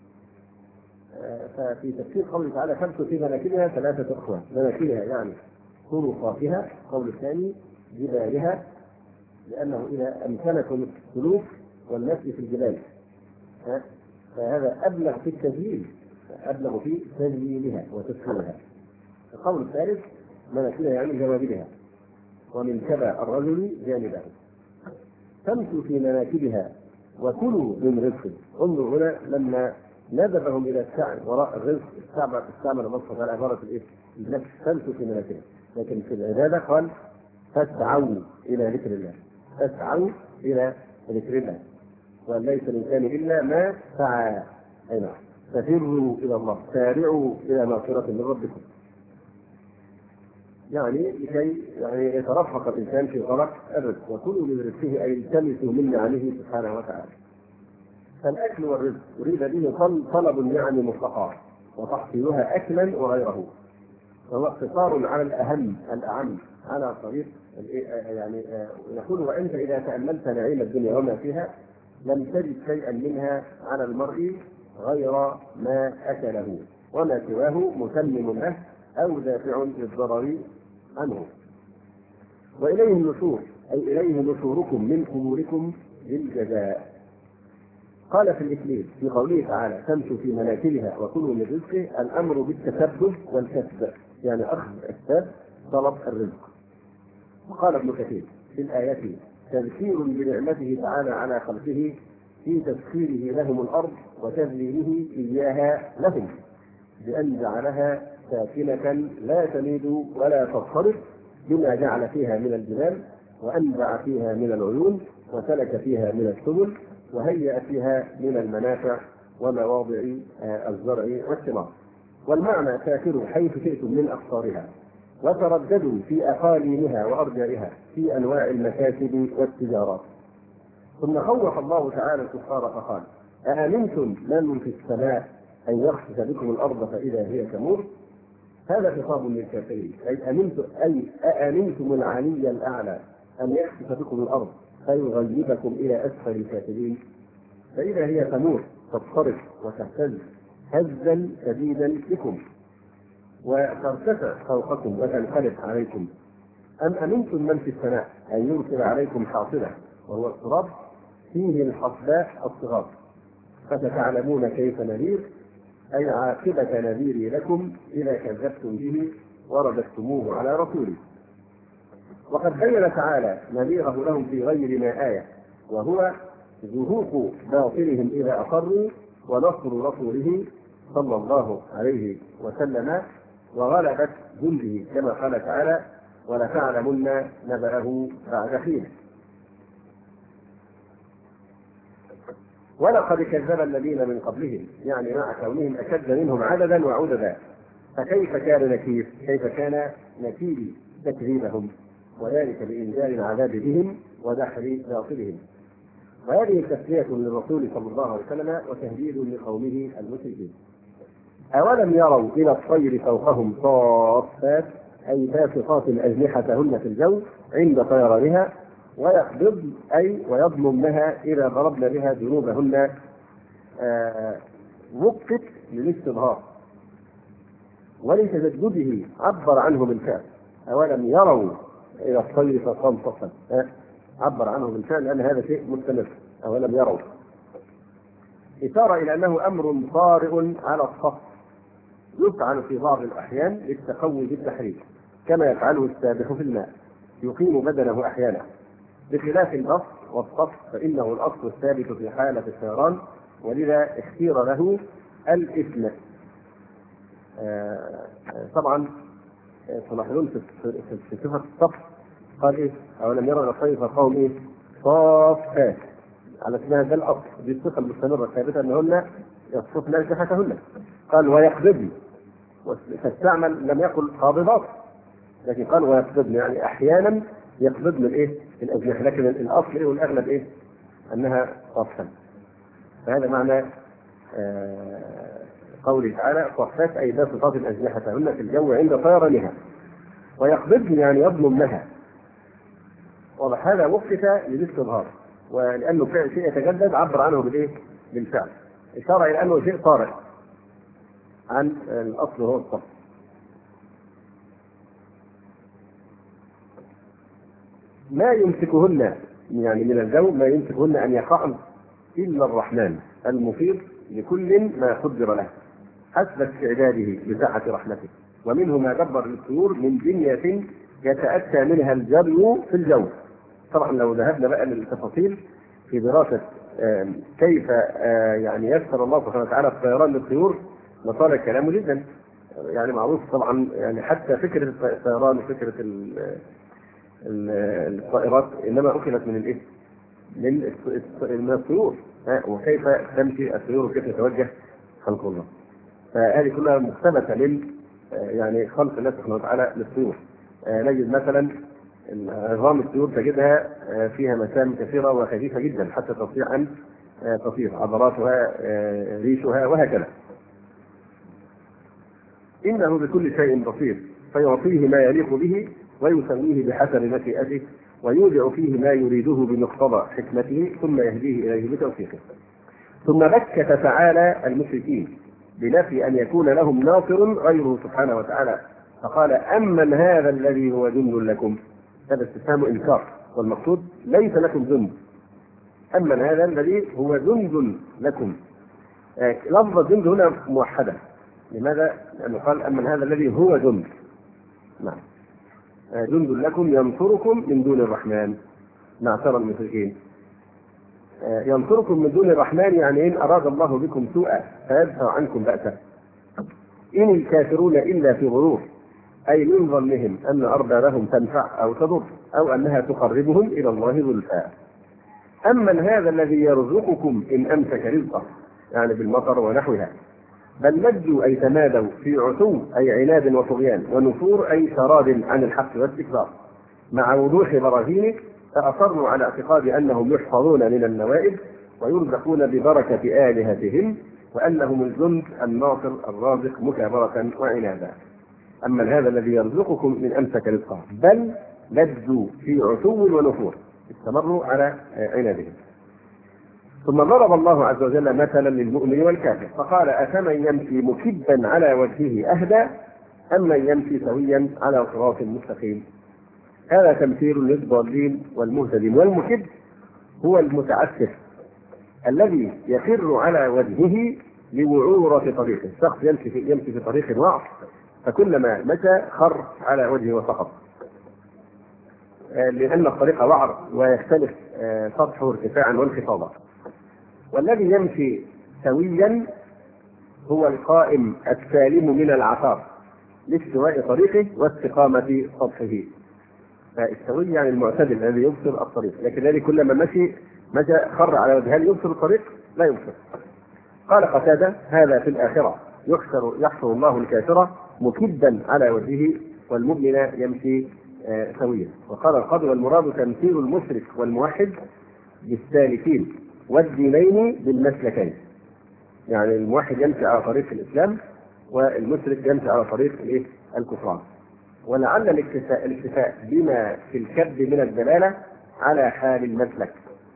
ففي تفسير قوله تعالى: تمشوا في مناكبها ثلاثة أخوة. مناكبها يعني طرقاتها، قول الثاني جبالها، لأنه إذا أمكنكم السلوك والمشي في الجبال فهذا أبلغ في التذليل، أبلغ في تذليلها وتسكينها. القول الثالث مناكبها يعني جوانبها، ومن كبى الرجل جانبه. تمشوا في مناكبها وكلوا من رزقه. انظر هنا لما ندبهم إلى السعي وراء الرزق استعمل استعمل مصر على عبارة الإيه؟ النفس. تمشوا في مناكبها، لكن في العبادة قال: فاسعوا إلى ذكر الله، فاسعوا إلى ذكر الله، وأن ليس الإنسان إلا ما سعى. أي نعم. ففروا إلى الله، سارعوا إلى مغفرة من ربكم. يعني لكي يعني يترفق الإنسان في طلب الرزق. وكلوا من رزقه أي التمسوا من نعمه سبحانه وتعالى. فالأكل والرزق يريد به طلب النعم مطلقا وتحصيلها أكلا وغيره، وهو اقتصار على الأهم الأعم على طريق يعني يقول: وأنت إذا تأملت نعيم الدنيا وما فيها لم تجد شيئا منها على المرء غير ما أكله، وما سواه متمم له أو دافع للضرر عنه. وإليه النشور أي إليه نشوركم من قبوركم للجزاء. قال في الإكليل في قوله تعالى: تمشوا في مناكبها وكلوا من رزقه، الأمر بالتسبب والكسب، يعني أخذ أسباب طلب الرزق. وقال ابن كثير في الآية: تذكير بنعمته تعالى على خلقه في تسخيره لهم الأرض وتذليله إياها لهم، بأن جعلها ساكنة لا تميد ولا تضطرب، بما جعل فيها من الجبال وأنبع فيها من العيون وسلك فيها من السبل وهيأ فيها من المنافع ومواضع الزرع والثمار. والمعنى: سافروا حيث شئتم من أقطارها وترددوا في أقاليمها وأرجائها في أنواع المكاسب والتجارات. ثم خوف الله تعالى الكفار فقال: أأمنتم من في السماء أن يخسف بكم الأرض فإذا هي تمور؟ هذا خطاب للكافرين، أي أمنتم أي أأمنتم العلي الأعلى أن يخسف بكم الأرض فيغلبكم إلى أسفل الكافرين فإذا هي تمور تضطرب وتهتز هزا شديدا بكم وترتفع فوقكم وتنقلب عليكم. أم أمنتم من في السماء أن يرسل عليكم حاصبا، وهو التراب فيه الحصباء الصغار، فستعلمون كيف نذير، أي عاقبة نذيري لكم إذا كذبتم به ورددتموه على رسوله. وقد بين تعالى نذيره لهم في غير ما آية، وهو زهوق باطلهم إذا أقروا ونصر رسوله صلى الله عليه وسلم وغلبت جنده، كما قال تعالى: ولتعلمن نبأه بعد حين. ولقد كذب الذين من قبلهم، يعني مع كونهم أشد منهم عددا وعددا، فكيف كان نكير؟ كيف كان نكير تكذيبهم، وذلك بإنزال العذاب بهم ودحر باطلهم. وهذه تسلية للرسول صلى الله عليه وسلم وتهديد لقومه المشركين. أولم يروا إلى الطير فوقهم صافات، أي باسطات أجنحتهن في الجو عند طيرانها، ويقبض أي ويضممنها إذا ضربن بها جنوبهن. آه وقت للاستظهار، ولتجدده عبر عنه بالفعل. أولم يروا إلى الطير فوقهم صافات، آه عبر عنه بالفعل لأن هذا شيء مستمر. أولم يروا إشارة إلى أنه أمر طارئ على الصف، يفعل في بعض الأحيان للتقوي بالتحريك، كما يفعله السابح في الماء يقيم بدنه أحيانا، بخلاف الأصل والصف فإنه الأصل الثابت في حالة السيران، ولذا اختير له الإثم. آه طبعا تلاحظون في صفة الصف قال إيه؟ أولم يروا إلى الطير فوقهم إيه؟ صافات، على اسمها ده الأصل، دي الصفة المستمرة الثابتة أنهن يصفن أجنحتهن. قال ويقبضن، فاستعمل لم يقل قابضات، لكن قال ويقبضن، يعني أحيانا يقبضن الإيه؟ الأجنحة، لكن الأصل إيه والأغلب إيه؟ أنها صافا. فهذا معنى آه قوله تعالى صافات، أي باسطات أجنحتهن في الجو عند طيرانها. ويقبضن يعني يضممنها. واضح؟ هذا وقت للاستظهار، ولأنه فعل شيء يتجدد عبر عنه بالإيه؟ بالفعل، إشارة إلى أنه شيء طارئ عن الأصل هو الصف. ما يمسكهن يعني من الجو، ما يمسكهن أن يقعن إلا الرحمن المفيض لكل ما قدر له حسب استعداده بسعة رحمته. ومنه ما دبر للطيور من بنية يتأتى منها الجري في الجو. طبعا لو ذهبنا بقى للتفاصيل في دراسة كيف يعني يسر الله سبحانه وتعالى الطيران للطيور لطال الكلام جدا. يعني معروف طبعا، يعني حتى فكرة الطيران وفكرة الطائرات انما اخذت من الايه؟ من الطيور، وكيف تمشي الطيور وكيف تتوجه خلق الله. فهذه كلها مختلفة لل يعني خلق الله سبحانه وتعالى للطيور. نجد مثلا عظام الطيور تجدها فيها مسام كثيرة وخفيفة جدا حتى تستطيع أن تطير، عضلاتها ريشها وهكذا. إنه بكل شيء بصير، فيعطيه ما يليق به ويسويه بحسب مشيئته، ويودع فيه ما يريده بمقتضى حكمته، ثم يهديه إليه بتوفيقه. ثم بكت تعالى المشركين بنفي أن يكون لهم ناصر غيره سبحانه وتعالى، فقال أمن هذا الذي هو جند لكم. هذا استفهام إنكار، والمقصود ليس لكم جند. أمن هذا الذي هو جند لكم. لفظ جند هنا موحدة. لماذا؟ لأنه قال أمن هذا الذي هو جند. نعم. جند لكم ينصركم من دون الرحمن. نعترى المشركين. ينصركم من دون الرحمن يعني إن أراد الله بكم سوءا فيدفع عنكم بأسا. إن الكافرون إلا في غرور، أي من ظنهم أن أربابهم تنفع أو تضر، أو أنها تقربهم إلى الله زلفى. أمن هذا الذي يرزقكم إن أمسك رزقه، يعني بالمطر ونحوها. بل لجوا أي تمادوا في عتو أي عناد وطغيان، ونفور أي شراد عن الحق واستكبار. مع وضوح براهينه فأصروا على اعتقاد أنهم يحفظون من النوائب ويرزقون ببركة آلهتهم وأنهم الجند الناصر الرازق مكابرة وعنادا. أما هذا الذي يرزقكم من أمسك رزقه بل لجوا في عتو ونفور، استمروا على عنادهم. ثم ضرب الله عز وجل مثلا للمؤمن والكافر فقال أفمن يمشي مكبا على وجهه أهدى أم من يمشي سويا على صراط مستقيم. هذا تمثيل للضالين والمهتدين. والمكب هو المتعسف الذي يخر على وجهه لوعورة طريقه، الشخص يمشي في, يمشي في طريق وعر فكلما مشى خر على وجهه وسقط، لأن الطريق وعر ويختلف سطحه ارتفاعا وانخفاضا. والذي يمشي سويا هو القائم السالم من العثار لاستواء طريقه واستقامة سطحه. فالسوي يعني المعتدل الذي يبصر الطريق، لكن الذي كلما مشي مشى خر على وجهه. هل يبصر الطريق؟ لا يبصر. قال قتادة هذا في الآخرة يحشر يحشر الله الكافر مكبا على وجهه والمؤمن يمشي آه سويا. وقال القاضي والمراد تمثيل المشرك والموحد بالسالكين والدينين بالمسلكين، يعني الموحد يمشي على طريق الإسلام والمشرك يمشي على طريق الكفران. ولعل الاكتفاء الاكتفاء بما في الكب من الدلالة على حال المسلك.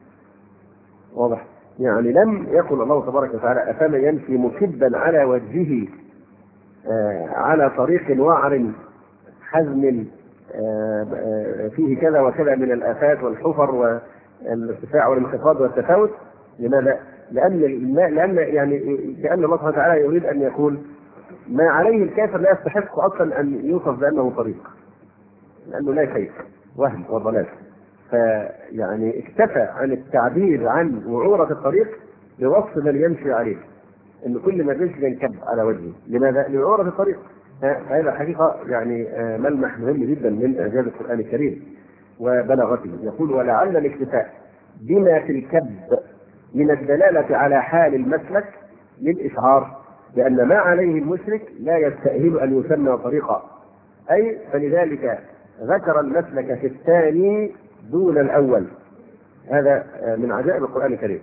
واضح؟ يعني لم يقل الله تبارك وتعالى أفمن يمشي مكبا على وجهه آه على طريق وعر حزم آه آه فيه كذا وكذا من الآفات والحفر والارتفاع والانخفاض والتفاوت. لماذا؟ لأن لأن يعني كأن الله سبحانه وتعالى يريد أن يقول ما عليه الكافر لا يستحق أصلا أن يوصف بأنه طريق، لأنه لا شيء، وهم وضلال. فيعني اكتفى عن التعبير عن وعورة الطريق بوصف من يمشي عليه، إن كل ما يمشي ينكب على وجهه. لماذا؟ لوعورة الطريق. هذا حقيقة يعني ملمح مهم جدا من إعجاز القرآن الكريم وبلاغته. يقول ولعل الاكتفاء بما في الكب من الدلالة على حال المسلك للإشعار لأن ما عليه المشرك لا يستأهل أن يسمى طريقا، أي فلذلك ذكر المسلك في الثاني دون الأول. هذا من عجائب القرآن الكريم.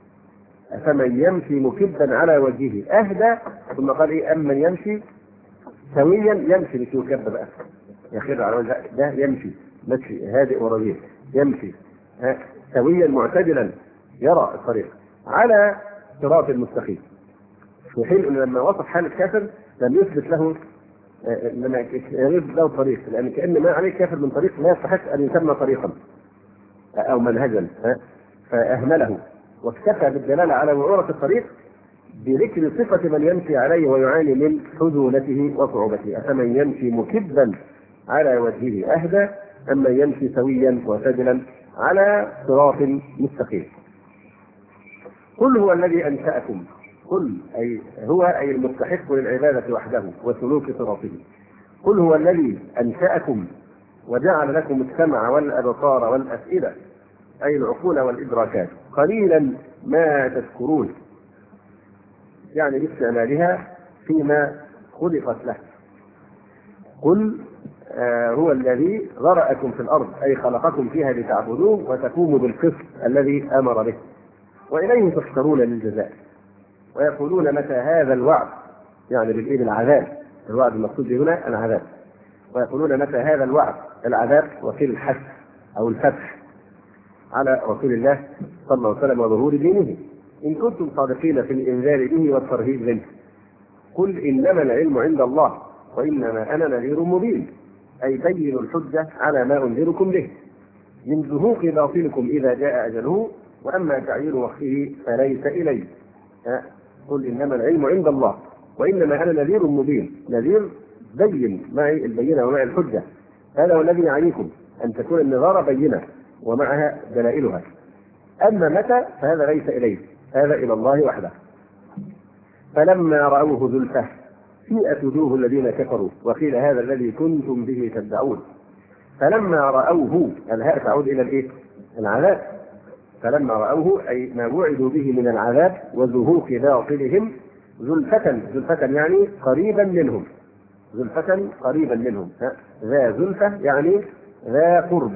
فمن يمشي مكبا على وجهه أهدى، ثم قال إيه أمن يمشي سويا يمشي لكي يكب بقى يخر على وجهه، ده يمشي مشي هادئ ورزيق، يمشي سويا معتدلا يرى الطريق على صراط المستقيم. في حين أنه لما وصف حال الكافر لم يثبت له لما يثبت له طريق، لأن كأن ما عليه كافر من طريق لا يستحق أن يسمى طريقا أو منهجا، فأهمله واكتفى بالدلالة على وعورة الطريق بذكر صفة من يمشي عليه ويعاني من حزونته وصعوبته. أفمن يمشي مكبا على وجهه أهدى أم من يمشي سويا معتدلا على صراط مستقيم. قل هو الذي أنشأكم، قل أي هو أي المستحق للعبادة وحده وسلوك صراطه. قل هو الذي أنشأكم وجعل لكم السمع والأبصار والأفئدة أي العقول والإدراكات قليلا ما تذكرون، يعني باستعمالها فيما خلقت له. قل آه هو الذي ذرأكم في الأرض أي خلقكم فيها لتعبدوه وتقوموا بالقسط الذي أمر به وإليه تحشرون للجزاء. ويقولون متى هذا الوعد، يعني بالإيد العذاب، الوعد المقصود هنا العذاب. ويقولون متى هذا الوعد العذاب وفي الحث أو الفتح على رسول الله صلى الله عليه وسلم وظهور دينه إن كنتم صادقين في الإنذار به والترهيب منه. قل إنما العلم عند الله وإنما أنا نذير مبين أي بينوا الحجة على ما أنذركم به من زهوق باطلكم إذا جاء أجله وأما تعيير وقته فليس إليه. قل إنما العلم عند الله وإنما أنا نذير مبين، نذير بين معي البينة ومعي الحجة. هذا هو الذي يعنيكم أن تكون النظارة بينة ومعها دلائلها. أما متى فهذا ليس إليه، هذا إلى الله وحده. فلما رأوه زلفة سيئت وجوه الذين كفروا وقيل هذا الذي كنتم به تدعون. فلما رأوه الهاء تعود إلى الإيه؟ العذاب. فلما رأوه أي ما وعدوا به من العذاب وزهوق باطلهم زلفة، زلفة يعني قريبا منهم، زلفة قريبا منهم، ذا زلفة يعني ذا قرب.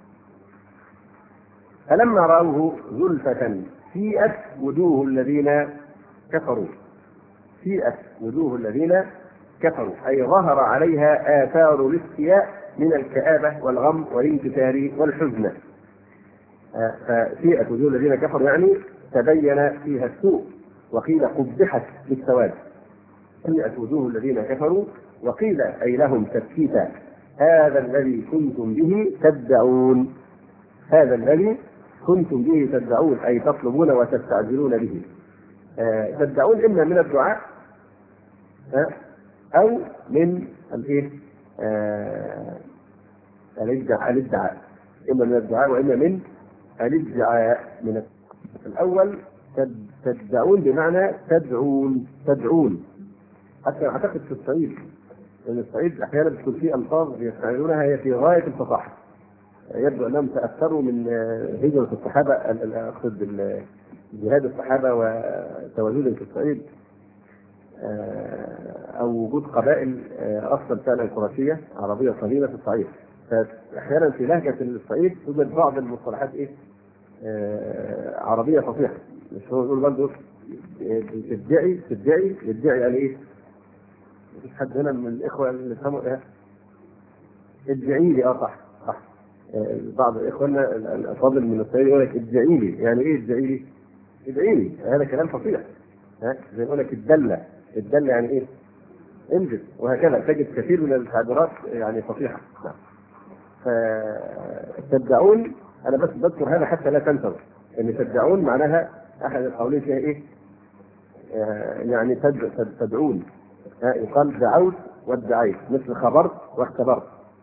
فلما رأوه زلفة سيئت وجوه الذين كفروا، سيئت وجوه الذين كفروا أي ظهر عليها آثار الاستياء من الكآبة والغم والانكسار والحزن. فسيئت وجوه الذين كفروا يعني تبين فيها السوء، وقيل قبحت بالسواد. سيئت وجوه الذين كفروا وقيل أي لهم تبكيتا هذا الذي كنتم به تدعون، هذا الذي كنتم به تدعون أي تطلبون وتستعجلون به. آه تدعون إما من الدعاء آه أو من الإيه آه الادعاء، إما من الدعاء وإما من الادعاء. من الأول تدعون بمعنى تدعون تدعون. حتى أعتقد في الصعيد، لأن الصعيد أحيانا بتكون فيه ألفاظ يستعملونها هي في غاية الفصاحة، يبدو أنهم تأثروا من هجرة الصحابة، أقصد جهاد الصحابة وتواجدهم في الصعيد، أو وجود قبائل أصلا فعلا قرشية عربية قديمة في الصعيد. فأحيانا في لهجة الصعيد توجد بعض المصطلحات إيه عربية فصيحة، مش هو يقول برضه تدعي تدعي يدعي يعني إيه؟ مفيش حد هنا من الإخوة اللي يفهموا إيه؟ ادعي لي أه صح صح. بعض إخواننا الأفاضل من الصعيد يقول لك ادعي لي، يعني إيه ادعي لي؟ ادعي لي، هذا كلام فصيح. ها زي يقول لك الدلة، الدلة يعني إيه؟ انجز، وهكذا تجد كثير من التعبيرات يعني فصيحة. فتدعون أنا بس بذكر هذا حتى لا تنسوا إن تدعون معناها أحد القولين فيها إيه؟ يعني تدعون، يقال دعوت وادعيت، مثل خبرت واختبرت.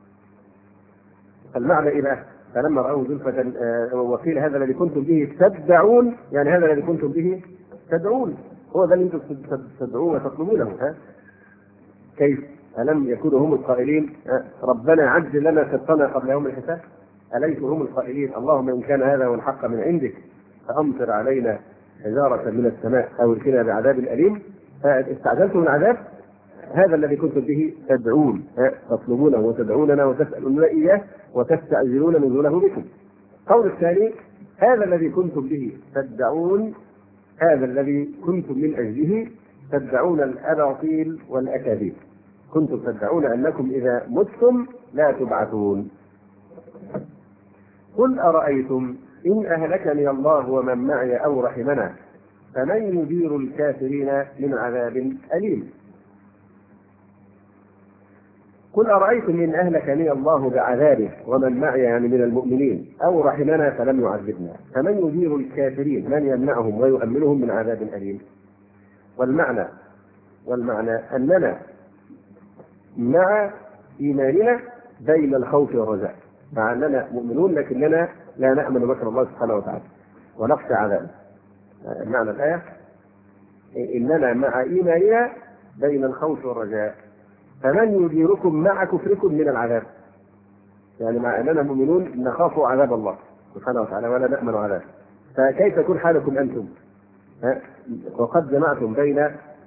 المعنى إيه بقى؟ فلما رأوه زلفة وقيل هذا الذي كنتم به تدعون، يعني هذا الذي كنتم به تدعون هو ده اللي انتم تدعوه وتطلبونه. ها كيف؟ ألم يكونوا هم القائلين ربنا عجل لنا قسطنا قبل يوم الحساب؟ أليسوا هم القائلين اللهم إن كان هذا هو الحق من عندك فأمطر علينا حجارة من السماء أو ائتنا بعذاب أليم؟ فاستعجلتم العذاب، هذا الذي كنتم به تدعون، تطلبونه وتدعوننا وتسألون إياه وتستعجلون نزوله بكم. قول الثاني هذا الذي كنتم به تدعون، هذا الذي كنتم من أجله تدعون الأباطيل والأكاذيب، كنتم تدعون أنكم إذا متم لا تبعثون. قل أرأيتم إن أهلكني الله ومن معي أو رحمنا فمن يجير الكافرين من عذاب أليم. قل أرأيتم إن أهلكني الله بعذابه ومن معي يعني من المؤمنين أو رحمنا فلم يعذبنا فمن يجير الكافرين، من يمنعهم ويؤمنهم من عذاب أليم. والمعنى والمعنى أننا مع إيماننا بين الخوف والرجاء، مع أننا مؤمنون لكننا لا نأمن مكر الله سبحانه وتعالى ونخشى عذابه. معنى الآية إننا مع إيماننا بين الخوف والرجاء فمن يجيركم مع كفركم من العذاب، يعني مع أننا مؤمنون نخاف عذاب الله سبحانه وتعالى ولا نأمن عذابه، فكيف تكون حالكم أنتم؟ وقد جمعتم بين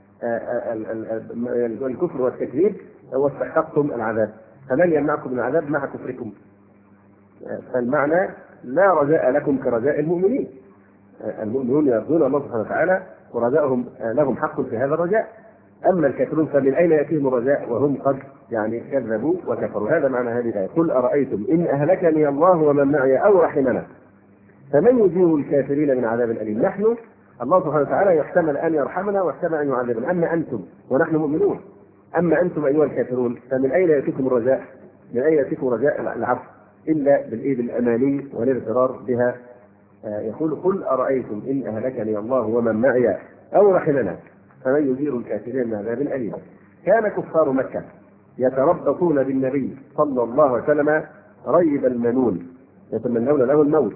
الكفر والتكذيب واستحققتم العذاب، فمن يمنعكم من العذاب مع كفركم؟ فالمعنى لا رجاء لكم كرجاء المؤمنين، المؤمنون يرجون الله سبحانه وتعالى ورجاءهم لهم حق في هذا الرجاء، أما الكافرون فمن أين يأتيهم الرجاء وهم قد يعني كذبوا وكفروا. هذا معنى هذه الآية. قل أرأيتم إن أهلكني الله ومن معي أو رحمنا فمن يجير الكافرين من عذاب أليم. نحن الله سبحانه وتعالى يحتمل أن يرحمنا واحتمل أن يعذبنا، أما أنتم ونحن مؤمنون، أما أنتم أيها الكافرون فمن أين يأتيكم الرجاء؟ من أين يأتيكم رجاء العفو إلا بالإيد الأماني والاغترار بها. يقول قل أرأيتم إن أهلكني الله ومن معي أو رحمنا فمن يجير الكافرين من عذاب أليم. كان كفار مكة يتربصون بالنبي صلى الله عليه وسلم ريب المنون، يتمنون له الموت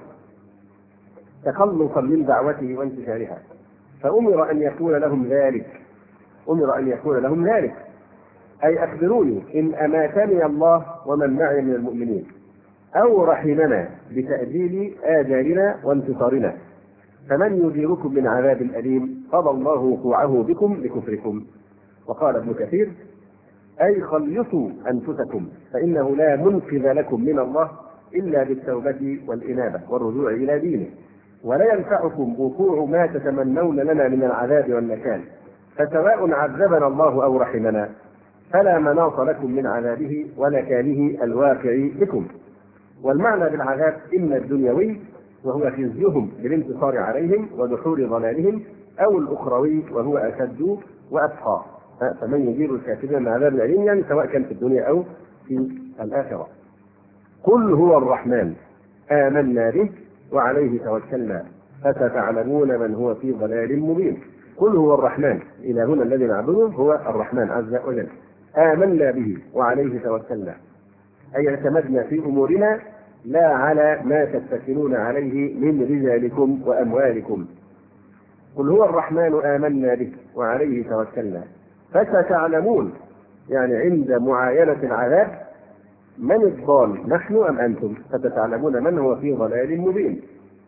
تخلصا من دعوته وانتشارها، فأمر أن يقول لهم ذلك أمر أن يقول لهم ذلك أي أخبروني إن أماتني الله ومن معي من المؤمنين أو رحمنا بتأجيل آجالنا وانتصارنا فمن يجيركم من عذاب أليم قضى الله وقوعه بكم لكفركم. وقال ابن كثير أي خلصوا أنفسكم، فإنه لا منقذ لكم من الله إلا بالتوبة والإنابة والرجوع إلى دينه، ولا ينفعكم وقوع ما تتمنون لنا من العذاب والنكال، فسواء عذبنا الله أو رحمنا فلا مناص لكم من عذابه ونكاله الواقع بكم. والمعنى بالعذاب إما الدنيوي وهو خزيهم بالانتصار عليهم ودحور ضلالهم، أو الأخروي وهو أشد وأبقى، فمن يجير الكافرين من عذاب الأليم، يعني سواء كان في الدنيا أو في الآخرة. قل هو الرحمن آمنا به وعليه توكلنا فستعلمون من هو في ضلال مبين. قل هو الرحمن، إلهنا الذي نعبده هو الرحمن عز وجل، آمنا به وعليه توكلنا، أي اعتمدنا في أمورنا لا على ما تتكلون عليه من رجالكم وأموالكم. قل هو الرحمن آمنا به وعليه توكلنا فستعلمون، يعني عند معاينة العذاب من الضال، نحن أم أنتم؟ فتتعلمون من هو في ضلال مبين.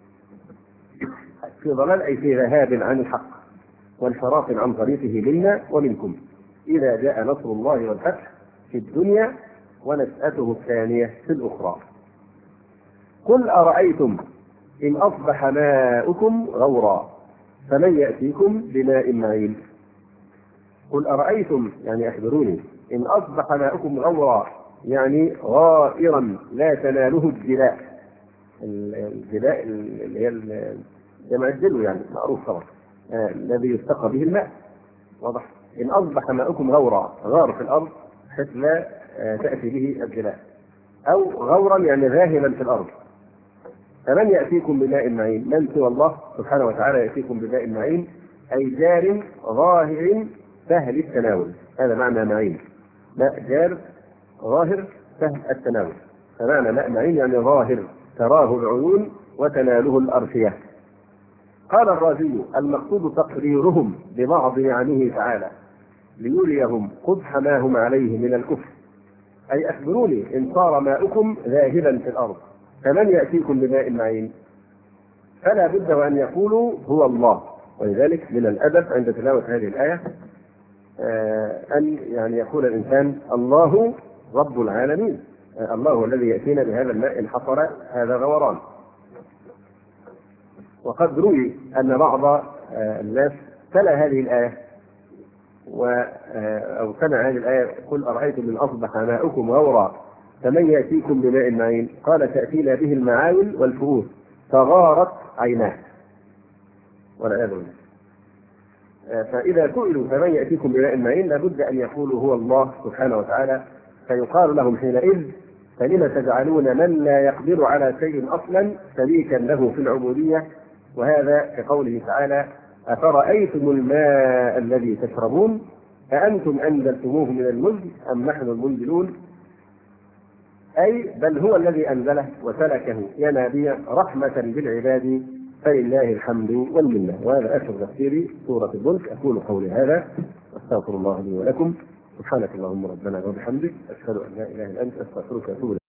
في ضلال أي في ذهاب عن الحق وانحراف عن طريقه منا ومنكم، إذا جاء نصر الله والفتح في الدنيا ونشأته الثانية في الأخرى. قل أرأيتم إن أصبح ماؤكم غورا فمن يأتيكم بماء معين. قل أرأيتم يعني أخبروني، إن أصبح ماؤكم غورا يعني غائرا لا تناله الجلاء، الجلاء اللي هي جمع الدلو يعني معروف طبعا، آه الذي يستقى به الماء، واضح. إن أصبح ماؤكم غورا، غار في الأرض حيث لا آه تأتي به الجلاء، أو غورا يعني ذاهبا في الأرض. فمن يأتيكم بماء معين، من سوى الله سبحانه وتعالى يأتيكم بماء معين، أي جار ظاهر سهل التناول، هذا معنى معين، ماء جار ظاهر سهل التناول. فمعنى ماء معين يعني ظاهر تراه العيون وتناله الأرفية. قال الرازي المقصود تقريرهم ببعض نعمه تعالى ليريهم قبح ما هم عليه من الكفر، أي أخبروني إن صار ماؤكم ذاهبا في الأرض فمن يأتيكم بماء معين؟ فلا بد وأن يقولوا هو الله. ولذلك من الأدب عند تلاوة هذه الآية أن يعني يقول الإنسان الله رب العالمين، الله الذي يأتينا بهذا الماء إن حصل هذا غوران. وقد روي أن بعض الناس تلا هذه الآية أو سمع هذه الآية قل أرأيتم إن أصبح ماؤكم غورا فمن يأتيكم بماء معين، قال تأتينا به المعاول والفؤوس فغارت عيناه والعياذ بالله. فإذا سئلوا فمن يأتيكم بماء معين لابد أن يقولوا هو الله سبحانه وتعالى، فيقال لهم حينئذ فلم تجعلون من لا يقدر على شيء أصلا شريكا له في العبودية. وهذا كقوله تعالى أفرأيتم الماء الذي تشربون أأنتم أنزلتموه من المزن أم نحن المنزلون، أي بل هو الذي أنزله وسلكه ينابيع رحمة بالعباد فلله الحمد والمنة. وهذا آخر تفسير سورة الملك. أقول قولي هذا واستغفر الله لي ولكم. سبحانك اللهم ربنا وبحمدك، أشهد أن لا إله إلا أنت، أستغفرك وأتوب إليك.